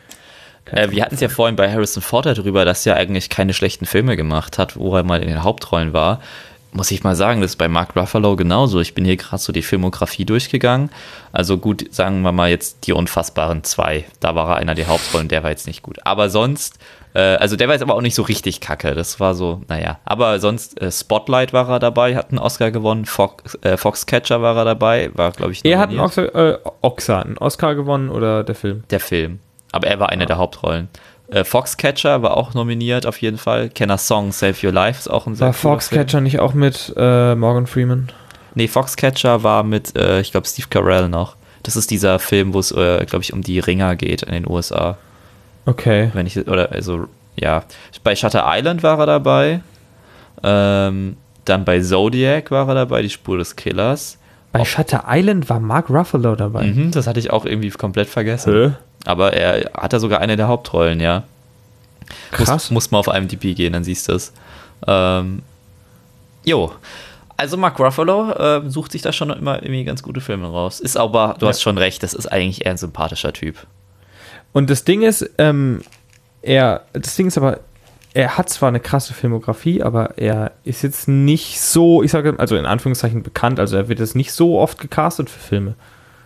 Äh, wir hatten es ja vorhin bei Harrison Ford darüber, dass er eigentlich keine schlechten Filme gemacht hat, wo er mal in den Hauptrollen war. muss ich mal sagen, das ist bei Mark Ruffalo genauso. Ich bin hier gerade so die Filmografie durchgegangen. Also gut, sagen wir mal jetzt die Unfassbaren zwei. Da war er einer der Hauptrollen, der war jetzt nicht gut. Aber sonst, äh, also der war jetzt aber auch nicht so richtig kacke. Das war so, naja. Aber sonst, äh, Spotlight war er dabei, hat einen Oscar gewonnen. Fox, äh, Foxcatcher war er dabei, war glaube ich nominiert. Er hat einen Oscar, äh, Oxa, einen Oscar gewonnen oder der Film? Der Film. Aber er war eine ah. der Hauptrollen. Äh, Foxcatcher war auch nominiert auf jeden Fall. Kenner's Song Save Your Life ist auch ein sehr War Foxcatcher Film. Nicht auch mit äh, Morgan Freeman? Nee, Foxcatcher war mit, äh, ich glaube, Steve Carell noch. Das ist dieser Film, wo es, äh, glaube ich, um die Ringer geht in den U S A. Okay. Wenn ich, oder, also, ja. Bei Shutter Island war er dabei. Ähm, dann bei Zodiac war er dabei, die Spur des Killers. Bei Auf Shutter Island war Mark Ruffalo dabei. Mhm, das hatte ich auch irgendwie komplett vergessen. Hä? Aber er hat da sogar eine der Hauptrollen, ja. Krass. Muss, muss mal auf I M D B gehen, dann siehst du es. Ähm, jo. Also Mark Ruffalo äh, sucht sich da schon immer irgendwie ganz gute Filme raus. Ist aber, du ja. hast schon recht, das ist eigentlich eher ein sympathischer Typ. Und das Ding ist, ähm, er, das Ding ist aber, er hat zwar eine krasse Filmografie, aber er ist jetzt nicht so, ich sage, also in Anführungszeichen bekannt, also er wird jetzt nicht so oft gecastet für Filme.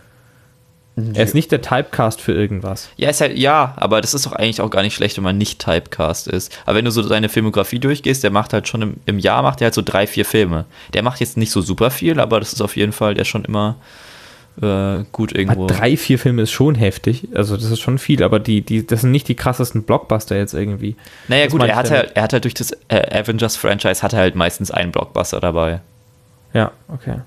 Er ist nicht der Typecast für irgendwas. Ja, ist halt, ja, aber das ist doch eigentlich auch gar nicht schlecht, wenn man nicht Typecast ist. Aber wenn du so seine Filmografie durchgehst, der macht halt schon im, im Jahr, macht er halt so drei, vier Filme. Der macht jetzt nicht so super viel, aber das ist auf jeden Fall, der ist schon immer äh, gut irgendwo. Aber drei, vier Filme ist schon heftig, also das ist schon viel, aber die, die, das sind nicht die krassesten Blockbuster jetzt irgendwie. Naja das gut, er hat, halt, er hat halt durch das äh, Avengers-Franchise hat er halt meistens einen Blockbuster dabei. Ja, okay.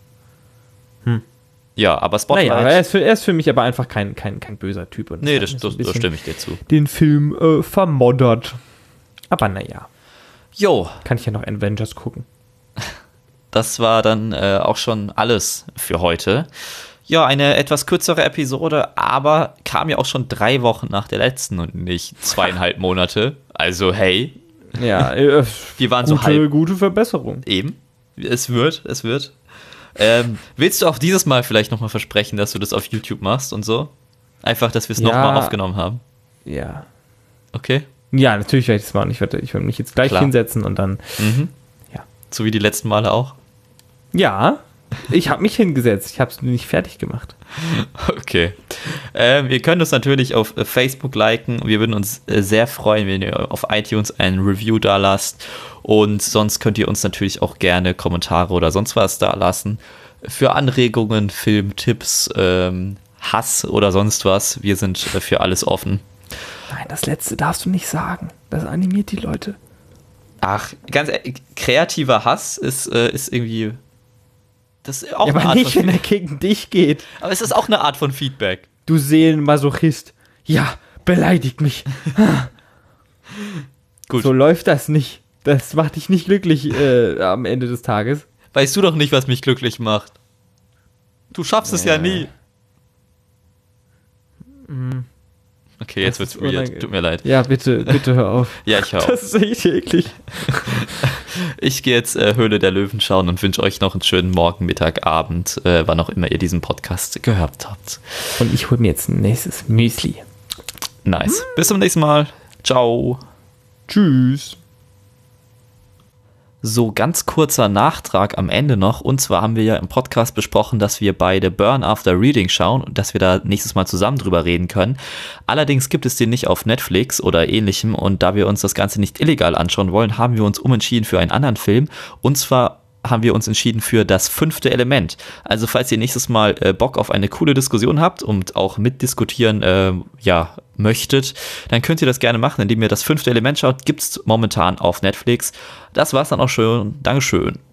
Hm. Ja, aber Spotlight... Naja, er ist, für, er ist für mich aber einfach kein, kein, kein böser Typ. Und nee, das, das, das stimme ich dir zu. Den Film äh, vermoddert. Aber naja. Jo. Kann ich ja noch Avengers gucken. Das war dann äh, auch schon alles für heute. Ja, eine etwas kürzere Episode, aber kam ja auch schon drei Wochen nach der letzten und nicht zweieinhalb Monate. Also hey. Ja, äh, wir waren gute, so halb... Gute Verbesserung. Eben. Es wird, es wird. Ähm, willst du auch dieses Mal vielleicht nochmal versprechen, dass du das auf YouTube machst und so? Einfach, dass wir es ja. nochmal aufgenommen haben. Ja. Okay. Ja, natürlich werde ich das machen. Ich werde, ich werde mich jetzt gleich Klar. hinsetzen und dann. Mhm. Ja. So wie die letzten Male auch? Ja. Ich habe mich hingesetzt. Ich habe es nicht fertig gemacht. Okay. Ähm, ihr könnt uns natürlich auf Facebook liken. Wir würden uns äh, sehr freuen, wenn ihr auf iTunes ein Review da lasst. Und sonst könnt ihr uns natürlich auch gerne Kommentare oder sonst was da lassen. Für Anregungen, Filmtipps, ähm, Hass oder sonst was. Wir sind äh, für alles offen. Nein, das letzte darfst du nicht sagen. Das animiert die Leute. Ach, ganz ehrlich, kreativer Hass ist, äh, ist irgendwie... Das ist auch ja, eine aber Art nicht, von wenn er gegen dich geht. Aber es ist auch eine Art von Feedback. Du Seelenmasochist. Ja, beleidigt mich. Gut. So läuft das nicht. Das macht dich nicht glücklich äh, am Ende des Tages. Weißt du doch nicht, was mich glücklich macht. Du schaffst äh. es ja nie. Mhm. Okay, jetzt wird's weird. Tut mir leid. Ja, bitte, bitte hör auf. Ja, ich hör auf. Das ist echt eklig. Ich gehe jetzt äh, Höhle der Löwen schauen und wünsche euch noch einen schönen Morgen, Mittag, Abend, äh, wann auch immer ihr diesen Podcast gehört habt. Und ich hole mir jetzt ein nächstes Müsli. Nice. Hm. Bis zum nächsten Mal. Ciao. Tschüss. So, ganz kurzer Nachtrag am Ende noch. Und zwar haben wir ja im Podcast besprochen, dass wir beide Burn After Reading schauen und dass wir da nächstes Mal zusammen drüber reden können. Allerdings gibt es den nicht auf Netflix oder ähnlichem. Und da wir uns das Ganze nicht illegal anschauen wollen, haben wir uns umentschieden für einen anderen Film. Und zwar haben wir uns entschieden für Das fünfte Element. Also falls ihr nächstes Mal äh, Bock auf eine coole Diskussion habt und auch mitdiskutieren äh, ja, möchtet, dann könnt ihr das gerne machen, indem ihr Das fünfte Element schaut. Gibt's momentan auf Netflix. Das war's dann auch schon. Dankeschön.